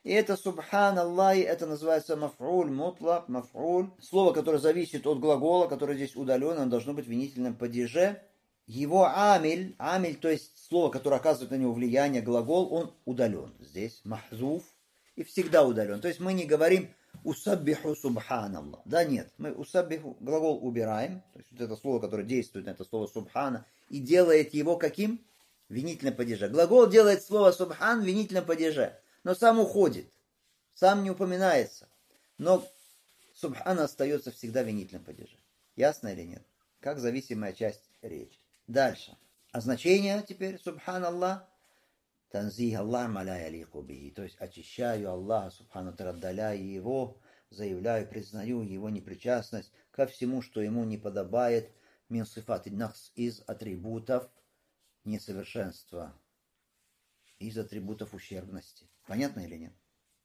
И это субхан Аллахи, это называется маф'уль мутлак, маф'уль. Слово, которое зависит от глагола, которое здесь удалено, оно должно быть в винительном падеже. Его амиль, то есть слово, которое оказывает на него влияние, глагол, он удален. Здесь махзуф и всегда удален. То есть мы не говорим усаббиху субханаллах. Да нет, мы усаббиху, глагол убираем. То есть вот это слово, которое действует на это слово субхана и делает его каким? Винительном падеже. Глагол делает слово субхан в винительном падеже, но сам уходит, сам не упоминается. Но субхан остается всегда в винительном падеже. Ясно или нет? Как зависимая часть речи. Дальше. А значение теперь субханаллах. Танзих Аллах маля ялику бихи. То есть очищаю Аллаха субхану ва тааля, отдаляю его, заявляю, признаю его непричастность ко всему, что ему не подобает. Мин сифат нахс, из атрибутов несовершенства, из атрибутов ущербности. Понятно или нет?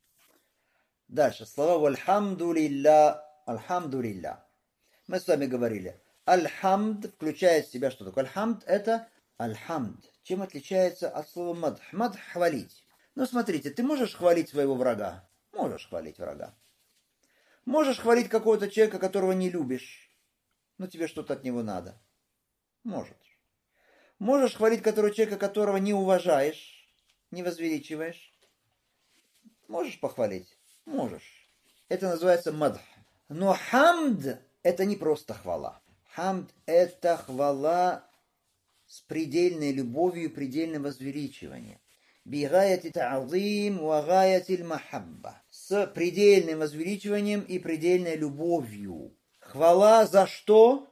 Дальше. Слова вальхамдулилля. Альхамдулилля. Мы с вами говорили. Аль-хамд включает в себя что такое? Аль-хамд это аль-хамд. Чем отличается от слова мадх? Мадх — хвалить. Ну, смотрите, ты можешь хвалить своего врага? Можешь хвалить врага. Можешь хвалить какого-то человека, которого не любишь, но тебе что-то от него надо. Можешь. Можешь хвалить человека, которого не уважаешь, не возвеличиваешь. Можешь похвалить? Можешь. Это называется мадх. Но хамд — это не просто хвала. Хамд — это хвала с предельной любовью и предельным возвеличиванием. Бигаяти та'азим ва гаятиль махабба. С предельным возвеличиванием и предельной любовью. Хвала за что?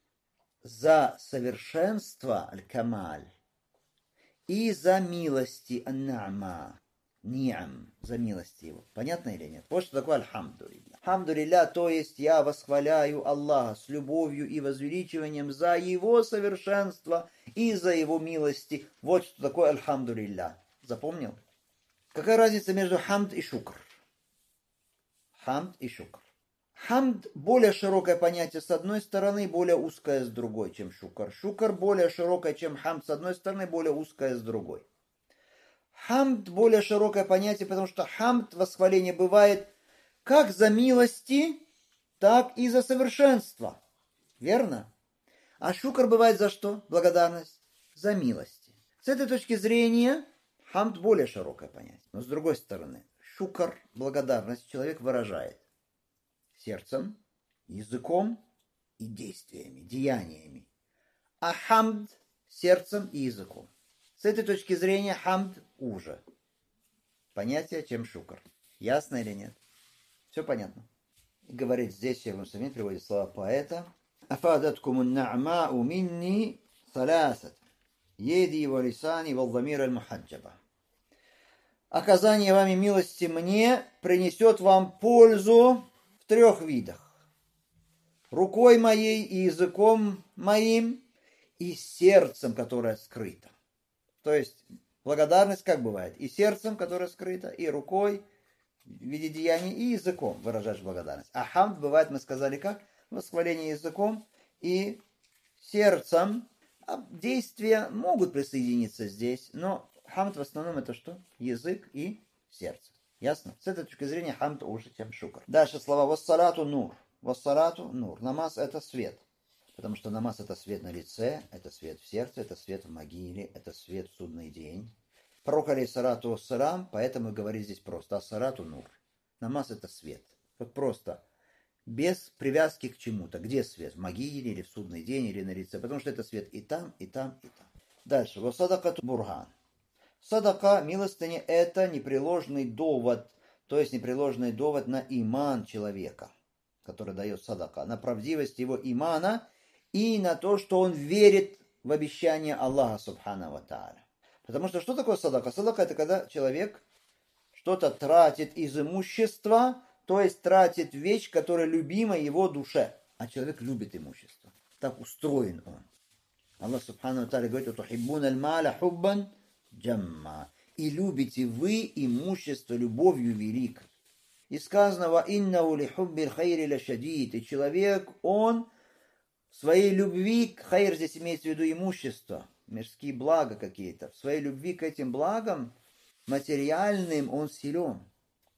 За совершенство, аль-камаль, и за милости, ан-на'ма, ни'ам, за милости его. Понятно или нет? Вот что такое аль-хамдулилля. Хамдулилля, то есть я восхваляю Аллаха с любовью и возвеличиванием за его совершенство и за его милости. Вот что такое аль-хамдулилля. Запомнил? Какая разница между хамд и шукр? Хамд и шукр. Хамд — более широкое понятие с одной стороны, более узкое с другой, чем шукр. Шукр более широкое, чем хамд с одной стороны, более узкое с другой. Хамд — более широкое понятие, потому что хамд, восхваление, бывает как за милости, так и за совершенство. Верно? А шукр бывает за что? Благодарность. За милости. С этой точки зрения хамд более широкое понятие. Но с другой стороны, шукр, благодарность, человек выражает сердцем, языком и действиями, деяниями. А хамд сердцем и языком. С этой точки зрения хамд уже понятие, чем шукр. Ясно или нет? Все понятно. И говорит здесь, Шейх Мусамин приводит слова поэта. Афадаткуму на'мау минни салясат. Еди ва лисани вал замир аль-мухаджаба. Оказание вами милости мне принесет вам пользу в 3 видах. Рукой моей и языком моим и сердцем, которое скрыто. То есть благодарность как бывает? И сердцем, которое скрыто, и рукой в виде деяний, и языком выражаешь благодарность. А хамд бывает, мы сказали как? Восхваление языком и сердцем. А действия могут присоединиться здесь, но хамд в основном это что? Язык и сердце. Ясно? С этой точки зрения хамд уже, чем шукр. Дальше слова вассалату нур. Вассалату нур. Намаз это свет. Потому что намаз это свет на лице, это свет в сердце, это свет в могиле, это свет в судный день. Пророк алейхиссалату вассалам, поэтому говорит здесь просто ассалату нур. Намаз это свет. Вот просто. Без привязки к чему-то. Где свет? В могиле или в судный день или на лице. Потому что это свет и там, и там, и там. Дальше. Васадакату бурган. Садака, милостыня, это непреложный довод, то есть непреложный довод на иман человека, который дает садака, на правдивость его имана и на то, что он верит в обещание Аллаха субхана ва тааля. Потому что что такое садака? Садака это когда человек что-то тратит из имущества, то есть тратит вещь, которая любима его душе. А человек любит имущество. Так устроен он. Аллах субхана ва тааля говорит: «Утухиббуна аль-маля хуббан джамма». И любите вы имущество любовью великой. И сказано: «Ва иннаху ли хуббил хайри ля шадид». И человек, он в своей любви к хайр, здесь имеется в виду имущество, мирские блага какие-то, в своей любви к этим благам материальным он силен.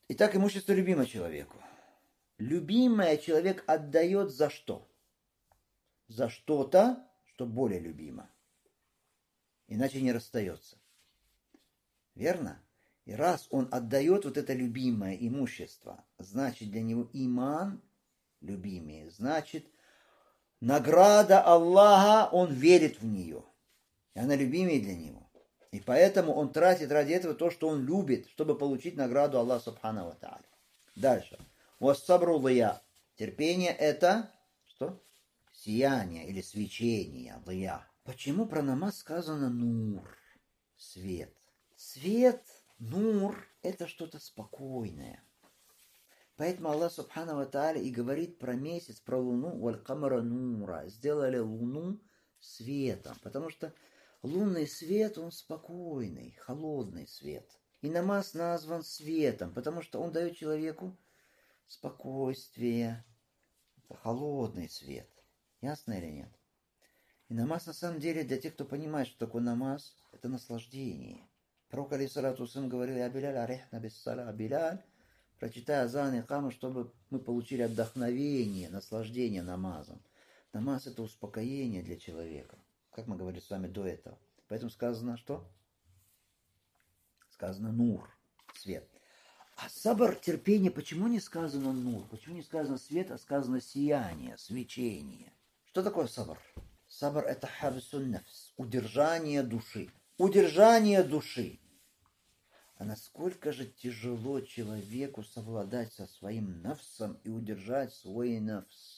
Итак, имущество любимо человеку. Любимое человек отдает за что? За что-то, что более любимо. Иначе не расстается. Верно? И раз он отдает вот это любимое имущество, значит для него иман любимее, значит награда Аллаха, он верит в нее. И она любимее для него. И поэтому он тратит ради этого то, что он любит, чтобы получить награду Аллаха Субхану ва Тааля. Дальше. Уассабру лия. Терпение это что? Сияние или свечение. Лия. Почему про намаз сказано нур? Свет. Свет, нур, это что-то спокойное. Поэтому Аллах Субхану ва Тааля и говорит про месяц, про луну, валь камара нура. Сделали луну светом. Потому что лунный свет, он спокойный, холодный свет. И намаз назван светом, потому что он дает человеку спокойствие. Это холодный свет. Ясно или нет? И намаз на самом деле для тех, кто понимает, что такое намаз, это наслаждение. Пророк алейхиссалату вассалям говорил: «Я Биляль, арихна биссаля, Биляль, прочитай азан и каму, чтобы мы получили отдохновение, наслаждение намазом». Намаз это успокоение для человека. Как мы говорили с вами до этого. Поэтому сказано что? Сказано нур, свет. А сабр, терпение, почему не сказано нур? Почему не сказано свет, а сказано сияние, свечение? Что такое сабр? Сабр это хабсун нафс, удержание души. Удержание души. А насколько же тяжело человеку совладать со своим нафсом и удержать свой нафс?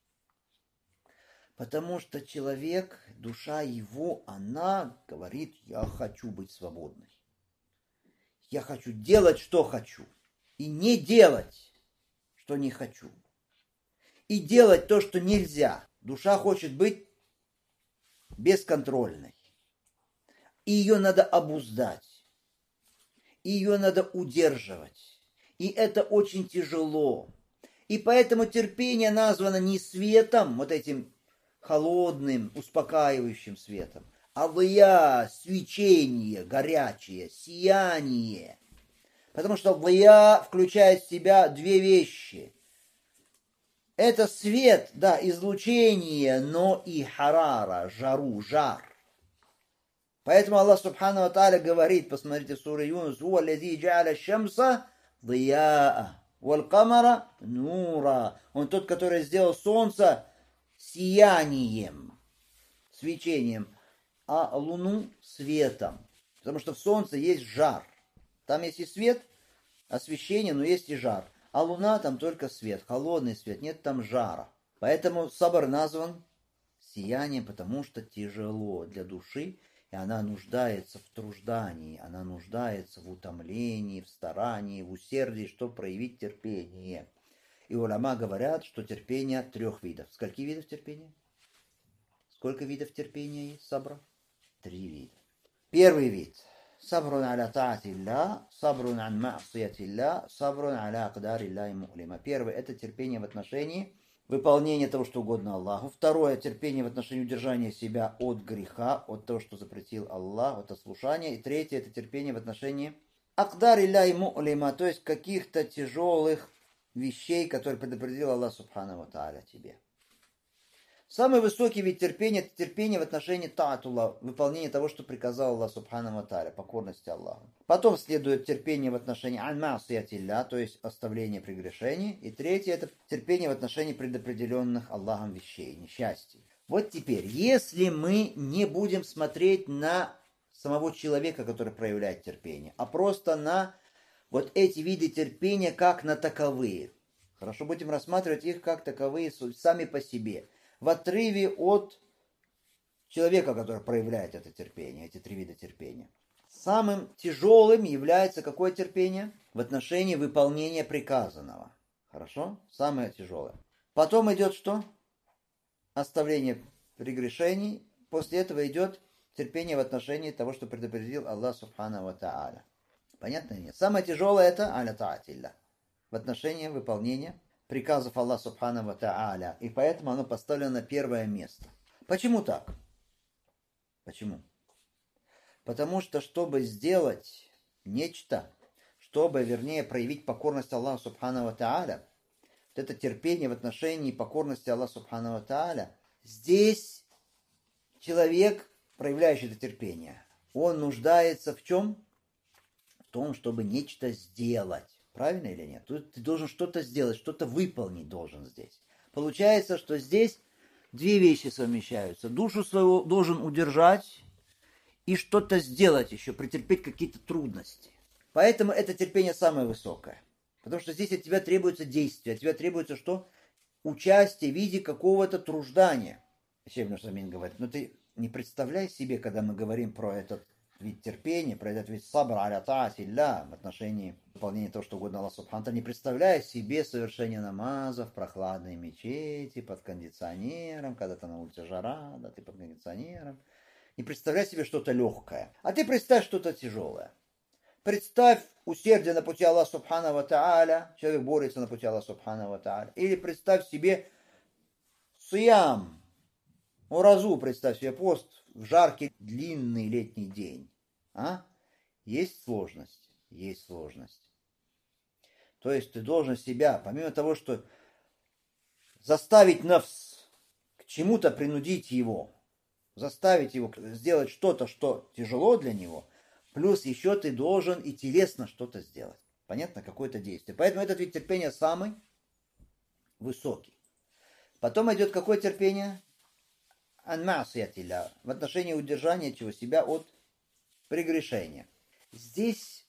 Потому что человек, душа его, она говорит: я хочу быть свободной. Я хочу делать, что хочу. И не делать, что не хочу. И делать то, что нельзя. Душа хочет быть бесконтрольной. И ее надо обуздать. И ее надо удерживать. И это очень тяжело. И поэтому терпение названо не светом, вот этим холодным, успокаивающим светом, а лия, свечение, горячее, сияние. Потому что лия включает в себя две вещи. Это свет, да, излучение, но и харара, жару, жар. Поэтому Аллах Субхану ва Тааля говорит, посмотрите, сура Юнус: «Хуа лази джа'аля шамса дияа, валь камара нура». Он тот, который сделал солнце сиянием, свечением, а луну светом. Потому что в солнце есть жар. Там есть и свет, освещение, но есть и жар. А луна там только свет, холодный свет, нет там жара. Поэтому сабр назван сиянием, потому что тяжело для души, и она нуждается в труждании, она нуждается в утомлении, в старании, в усердии, чтобы проявить терпение. И уляма говорят, что терпение 3 видов. Скольки видов терпения? Сколько видов терпения есть, сабра? 3 вида. Первый вид. Сабрун аля таатилля, сабрун ан ма'сиятилля, сабрун аля акдарилля и мулима. Первый – это терпение в отношении выполнения того, что угодно Аллаху. Второе – терпение в отношении удержания себя от греха, от того, что запретил Аллах, от ослушания. И третье – это терпение в отношении акдарилля и мулима, то есть каких-то тяжелых вещей, которые предопределил Аллах Субхану ва Тааля тебе. Самый высокий вид терпения – это терпение в отношении таатулла, выполнения того, что приказал Аллах Субхану ва Тааля, покорности Аллаху. Потом следует терпение в отношении ан-ма'сиятилля, то есть оставление прегрешений. И третье – это терпение в отношении предопределенных Аллахом вещей, несчастий. Вот теперь, если мы не будем смотреть на самого человека, который проявляет терпение, а просто на вот эти виды терпения как на таковые. Хорошо, будем рассматривать их как таковые сами по себе. В отрыве от человека, который проявляет это терпение, эти 3 вида терпения. Самым тяжелым является какое терпение? В отношении выполнения приказанного. Хорошо? Самое тяжелое. Потом идет что? Оставление прегрешений. После этого идет терпение в отношении того, что предопределил Аллах Субхану ва Тааля. Понятно или нет? Самое тяжелое это аля таатилля. В отношении выполнения приказов Аллаха Субхану ва Тааля. И поэтому оно поставлено на первое место. Почему так? Почему? Потому что, чтобы сделать нечто, чтобы, вернее, проявить покорность Аллаху Субхану ва Тааля, вот это терпение в отношении покорности Аллаху Субхану ва Тааля, здесь человек, проявляющий это терпение, он нуждается в чем? В том, чтобы нечто сделать. Правильно или нет? Тут ты должен что-то сделать, что-то выполнить должен здесь. Получается, что здесь две вещи совмещаются. Душу свою должен удержать и что-то сделать еще, претерпеть какие-то трудности. Поэтому это терпение самое высокое. Потому что здесь от тебя требуется действие, от тебя требуется что? Участие в виде какого-то труждания. Шейх Ибн Усаймин говорит, но ты не представляй себе, когда мы говорим про этот вид терпения, про этот вид сабр аля таатилля в отношении выполнения того, что угодно Аллаху Субхану, не представляя себе совершение намазов, прохладной мечети, под кондиционером, когда там на улице жара, да, ты под кондиционером. Не представляй себе что-то легкое, а ты представь что-то тяжелое. Представь усердие на пути Аллаха Субхану ва Тааля, человек борется на пути Аллаха Субхану ва Тааля. Или представь себе сиям, уразу, представь себе пост в жаркий длинный летний день. А? Есть сложность? Есть сложность. То есть ты должен себя, помимо того, что заставить нафс, к чему-то принудить его, заставить его сделать что-то, что тяжело для него, плюс еще ты должен и телесно что-то сделать. Понятно? Какое-то действие. Поэтому этот вид терпения самый высокий. Потом идет какое терпение? Ан-ма'сиятилля, в отношении удержания чего себя от прегрешения. Здесь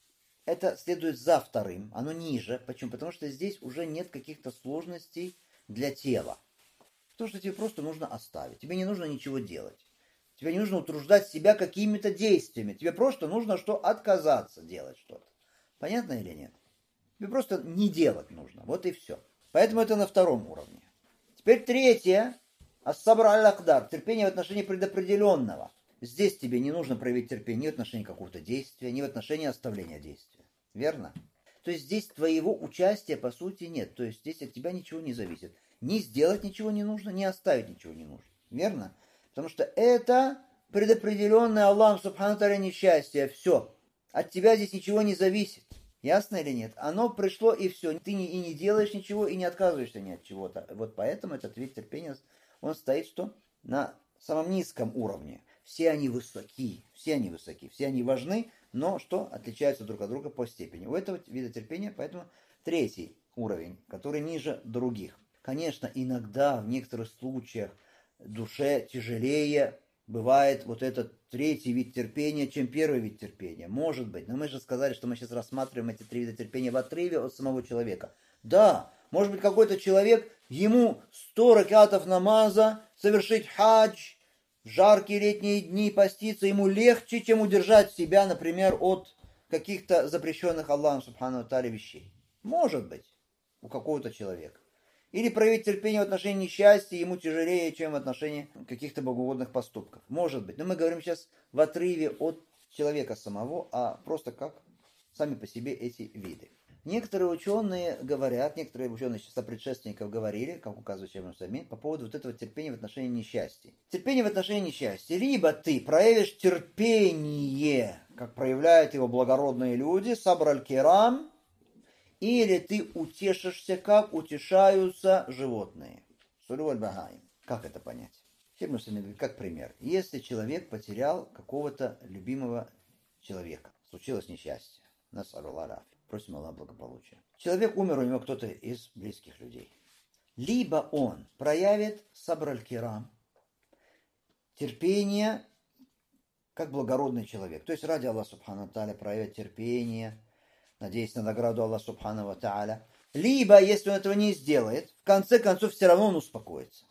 это следует за вторым, оно ниже. Почему? Потому что здесь уже нет каких-то сложностей для тела. То, что тебе просто нужно оставить. Тебе не нужно ничего делать. Тебе не нужно утруждать себя какими-то действиями. Тебе просто нужно что? Отказаться делать что-то. Понятно или нет? Тебе просто не делать нужно. Вот и все. Поэтому это на втором уровне. Теперь третье. Ас-сабр аль-акдар. Терпение в отношении предопределенного. Здесь тебе не нужно проявить терпение ни в отношении какого-то действия, ни в отношении оставления действия. Верно? То есть здесь твоего участия по сути нет. То есть здесь от тебя ничего не зависит. Ни сделать ничего не нужно, ни оставить ничего не нужно. Верно? Потому что это предопределенное Аллахом Субхану Тааля несчастье. Все. От тебя здесь ничего не зависит. Ясно или нет? Оно пришло и все. Ты и не делаешь ничего, и не отказываешься ни от чего-то. Вот поэтому этот вид терпения, он стоит что? На самом низком уровне. Все они высоки, все они важны, но что? Отличаются друг от друга по степени. У этого вида терпения, поэтому третий уровень, который ниже других. Конечно, иногда, в некоторых случаях, душе тяжелее бывает вот этот третий вид терпения, чем первый вид терпения. Может быть. Но мы же сказали, что мы сейчас рассматриваем эти три вида терпения в отрыве от самого человека. Да, может быть, какой-то человек, ему 100 ракатов намаза, совершить хадж, в жаркие летние дни поститься, ему легче, чем удержать себя, например, от каких-то запрещенных Аллахом Субхану Тааля вещей. Может быть, у какого-то человека. Или проявить терпение в отношении несчастья ему тяжелее, чем в отношении каких-то богоугодных поступков. Может быть. Но мы говорим сейчас в отрыве от человека самого, а просто как сами по себе эти виды. Некоторые ученые говорят, некоторые ученые сопредшественников говорили, как указывает Шейх Ибн Усаймин, по поводу вот этого терпения в отношении несчастья. Терпение в отношении несчастья. Либо ты проявишь терпение, как проявляют его благородные люди, сабр аль-кирам, или ты утешишься, как утешаются животные. Сулю аль-багаим. Как это понять? Шейх Ибн Усаймин говорит, как пример. Если человек потерял какого-то любимого человека, случилось несчастье, насаллаллаху, просим Аллаха благополучия. Человек умер, у него кто-то из близких людей. Либо он проявит сабр аль-кирам, терпение, как благородный человек. То есть ради Аллаха Субхану Тааля проявит терпение, надеясь на награду Аллаха Субхану Тааля. Либо, если он этого не сделает, в конце концов все равно он успокоится.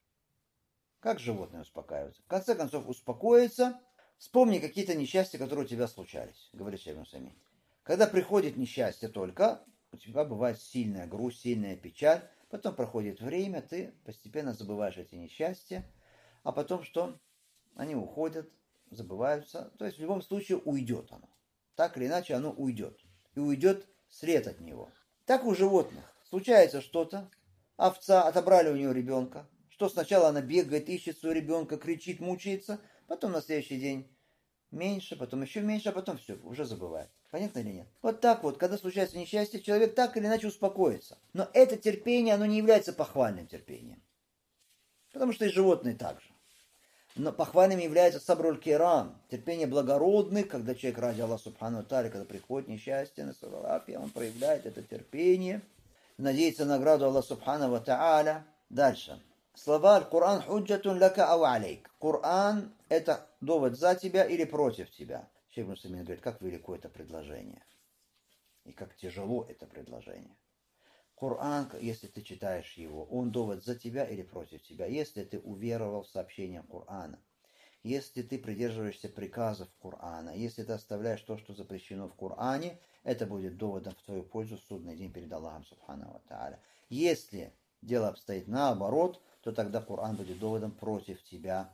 Как животные успокаиваются? В конце концов успокоится. Вспомни какие-то несчастья, которые у тебя случались, говорит Шейх Ибн Усаймин. Когда приходит несчастье только, у тебя бывает сильная грусть, сильная печаль, потом проходит время, ты постепенно забываешь эти несчастья, а потом что? Они уходят, забываются, то есть в любом случае уйдет оно. Так или иначе оно уйдет. И уйдет след от него. Так у животных. Случается что-то, овца, отобрали у нее ребенка, что сначала она бегает, ищет своего ребенка, кричит, мучается, потом на следующий день меньше, потом еще меньше, а потом все, уже забывает. Понятно или нет? Вот так вот, когда случается несчастье, человек так или иначе успокоится. Но это терпение, оно не является похвальным терпением. Потому что и животные также. Но похвальным является сабруль кирам, терпение благородных, когда человек ради Аллаха Субхану Тааля, когда приходит несчастье, он проявляет это терпение, надеется на награду Аллаха Субхану Тааля. Дальше. Слова «Аль-Кур'ан худжатун лака ау алейк». Коран – это довод за тебя или против тебя. Шейх Мусаймин говорит, как велико это предложение. И как тяжело это предложение. Коран, если ты читаешь его, он довод за тебя или против тебя. Если ты уверовал в сообщение Корана, если ты придерживаешься приказов Корана, если ты оставляешь то, что запрещено в Коране, это будет доводом в твою пользу в судный день перед Аллахом Субхану ва Тааля. Если дело обстоит наоборот, то тогда Коран будет доводом против тебя.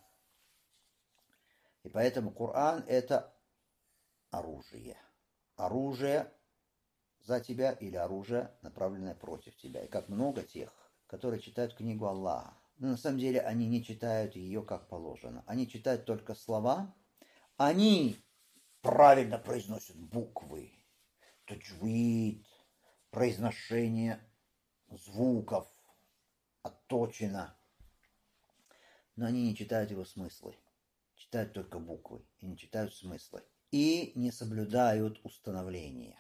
И поэтому Коран – это оружие. Оружие за тебя или оружие, направленное против тебя. И как много тех, которые читают книгу Аллаха. Но на самом деле они не читают ее как положено. Они читают только слова. Они правильно произносят буквы. Таджвид, произношение звуков отточено. Но они не читают его смыслы. Читают только буквы и не читают смыслы. И не соблюдают установления.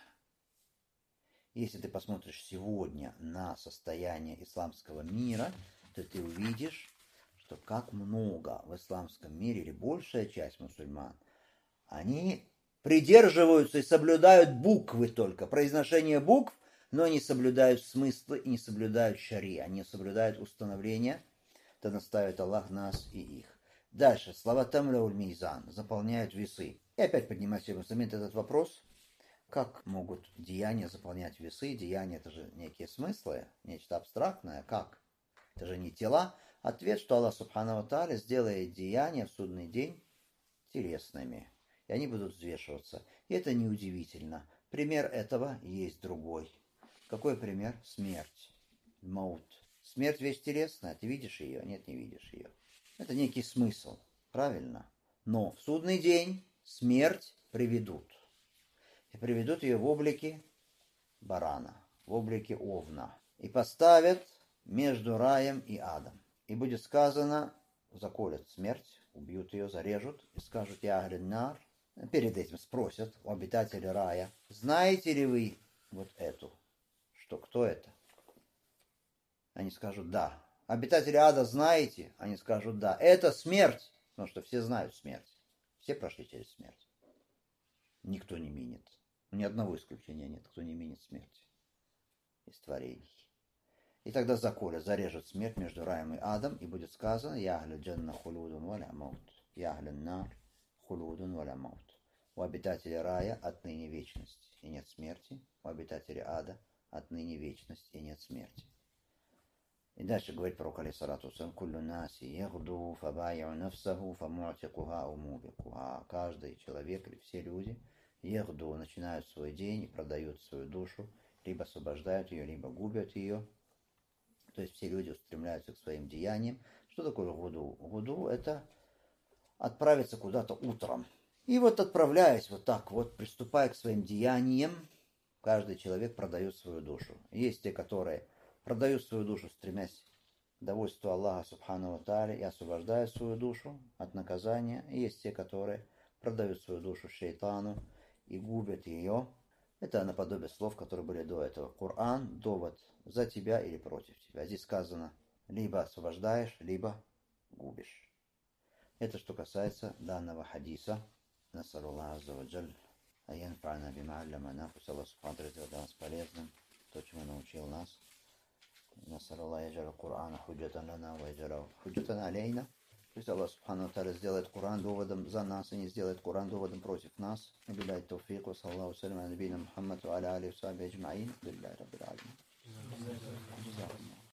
Если ты посмотришь сегодня на состояние исламского мира, то ты увидишь, что как много в исламском мире, или большая часть мусульман, они придерживаются и соблюдают буквы только, произношение букв, но не соблюдают смыслы и не соблюдают шари, они соблюдают установления, то наставит Аллах нас и их. Дальше, слова тамляуль мизан, заполняют весы. И опять поднимается этот вопрос, как могут деяния заполнять весы? Деяния – это же некие смыслы, нечто абстрактное. Как? Это же не тела. Ответ, что Аллах Субхану ва Тааля сделает деяния в судный день телесными. И они будут взвешиваться. И это неудивительно. Пример этого есть другой. Какой пример? Смерть. Маут. Смерть вещь телесная. Ты видишь ее? Нет, не видишь ее. Это некий смысл. Правильно? Но в судный день смерть приведут. И приведут ее в облике барана, в облике овна. И поставят между раем и адом. И будет сказано, заколят смерть, убьют ее, зарежут, и скажут, я ахлин-нар. Перед этим спросят у обитателей рая, знаете ли вы вот эту? Что, кто это? Они скажут, да. Обитатели ада знаете? Они скажут, да. Это смерть, потому что все знают смерть. Все прошли через смерть. Никто не минит. Ни одного исключения нет, кто не минит смерти из творений. И тогда заколят, зарежут смерть между раем и адом, и будет сказано, я ахлю джанна хулудун валя маут, я ахлю нар хулудун валя маут. У обитателей рая отныне вечность и нет смерти, у обитателей ада отныне вечность и нет смерти. И дальше говорит пророк алейхиссалату вассалям, куллю наси ягду фабайю нафсаху фамуатикуха умубикуха. Каждый человек или все люди ягду начинают свой день и продают свою душу, либо освобождают ее, либо губят ее. То есть все люди устремляются к своим деяниям. Что такое гуду? Гуду – это отправиться куда-то утром. И вот отправляясь вот так вот, приступая к своим деяниям, каждый человек продает свою душу. Есть те, которые продают свою душу, стремясь к довольству Аллаха Субхану ва Тааля и освобождают свою душу от наказания. И есть те, которые продают свою душу шейтану и губят ее. Это наподобие слов, которые были до этого. Коран – довод за тебя или против тебя. Здесь сказано, либо освобождаешь, либо губишь. Это что касается данного хадиса. Насаллаху азза ва джаль. Аянфана бима алламана. Пусть Аллах Субхану ва Тааля сделает нас полезным. То, чему научил нас. Насаллаху яджаль Кур'ана худжатан лана ва яджаль худжатан алейна. Пусть Аллах Субхану ва Тааля сделает Коран доводом за нас и не сделает Коран доводом против нас. Билляхи тауфик ва саллаллаху салям аля набийина Мухаммад ва аля алихи ва сахбихи аджмаин. Алхамдулиллахи раббил алямин.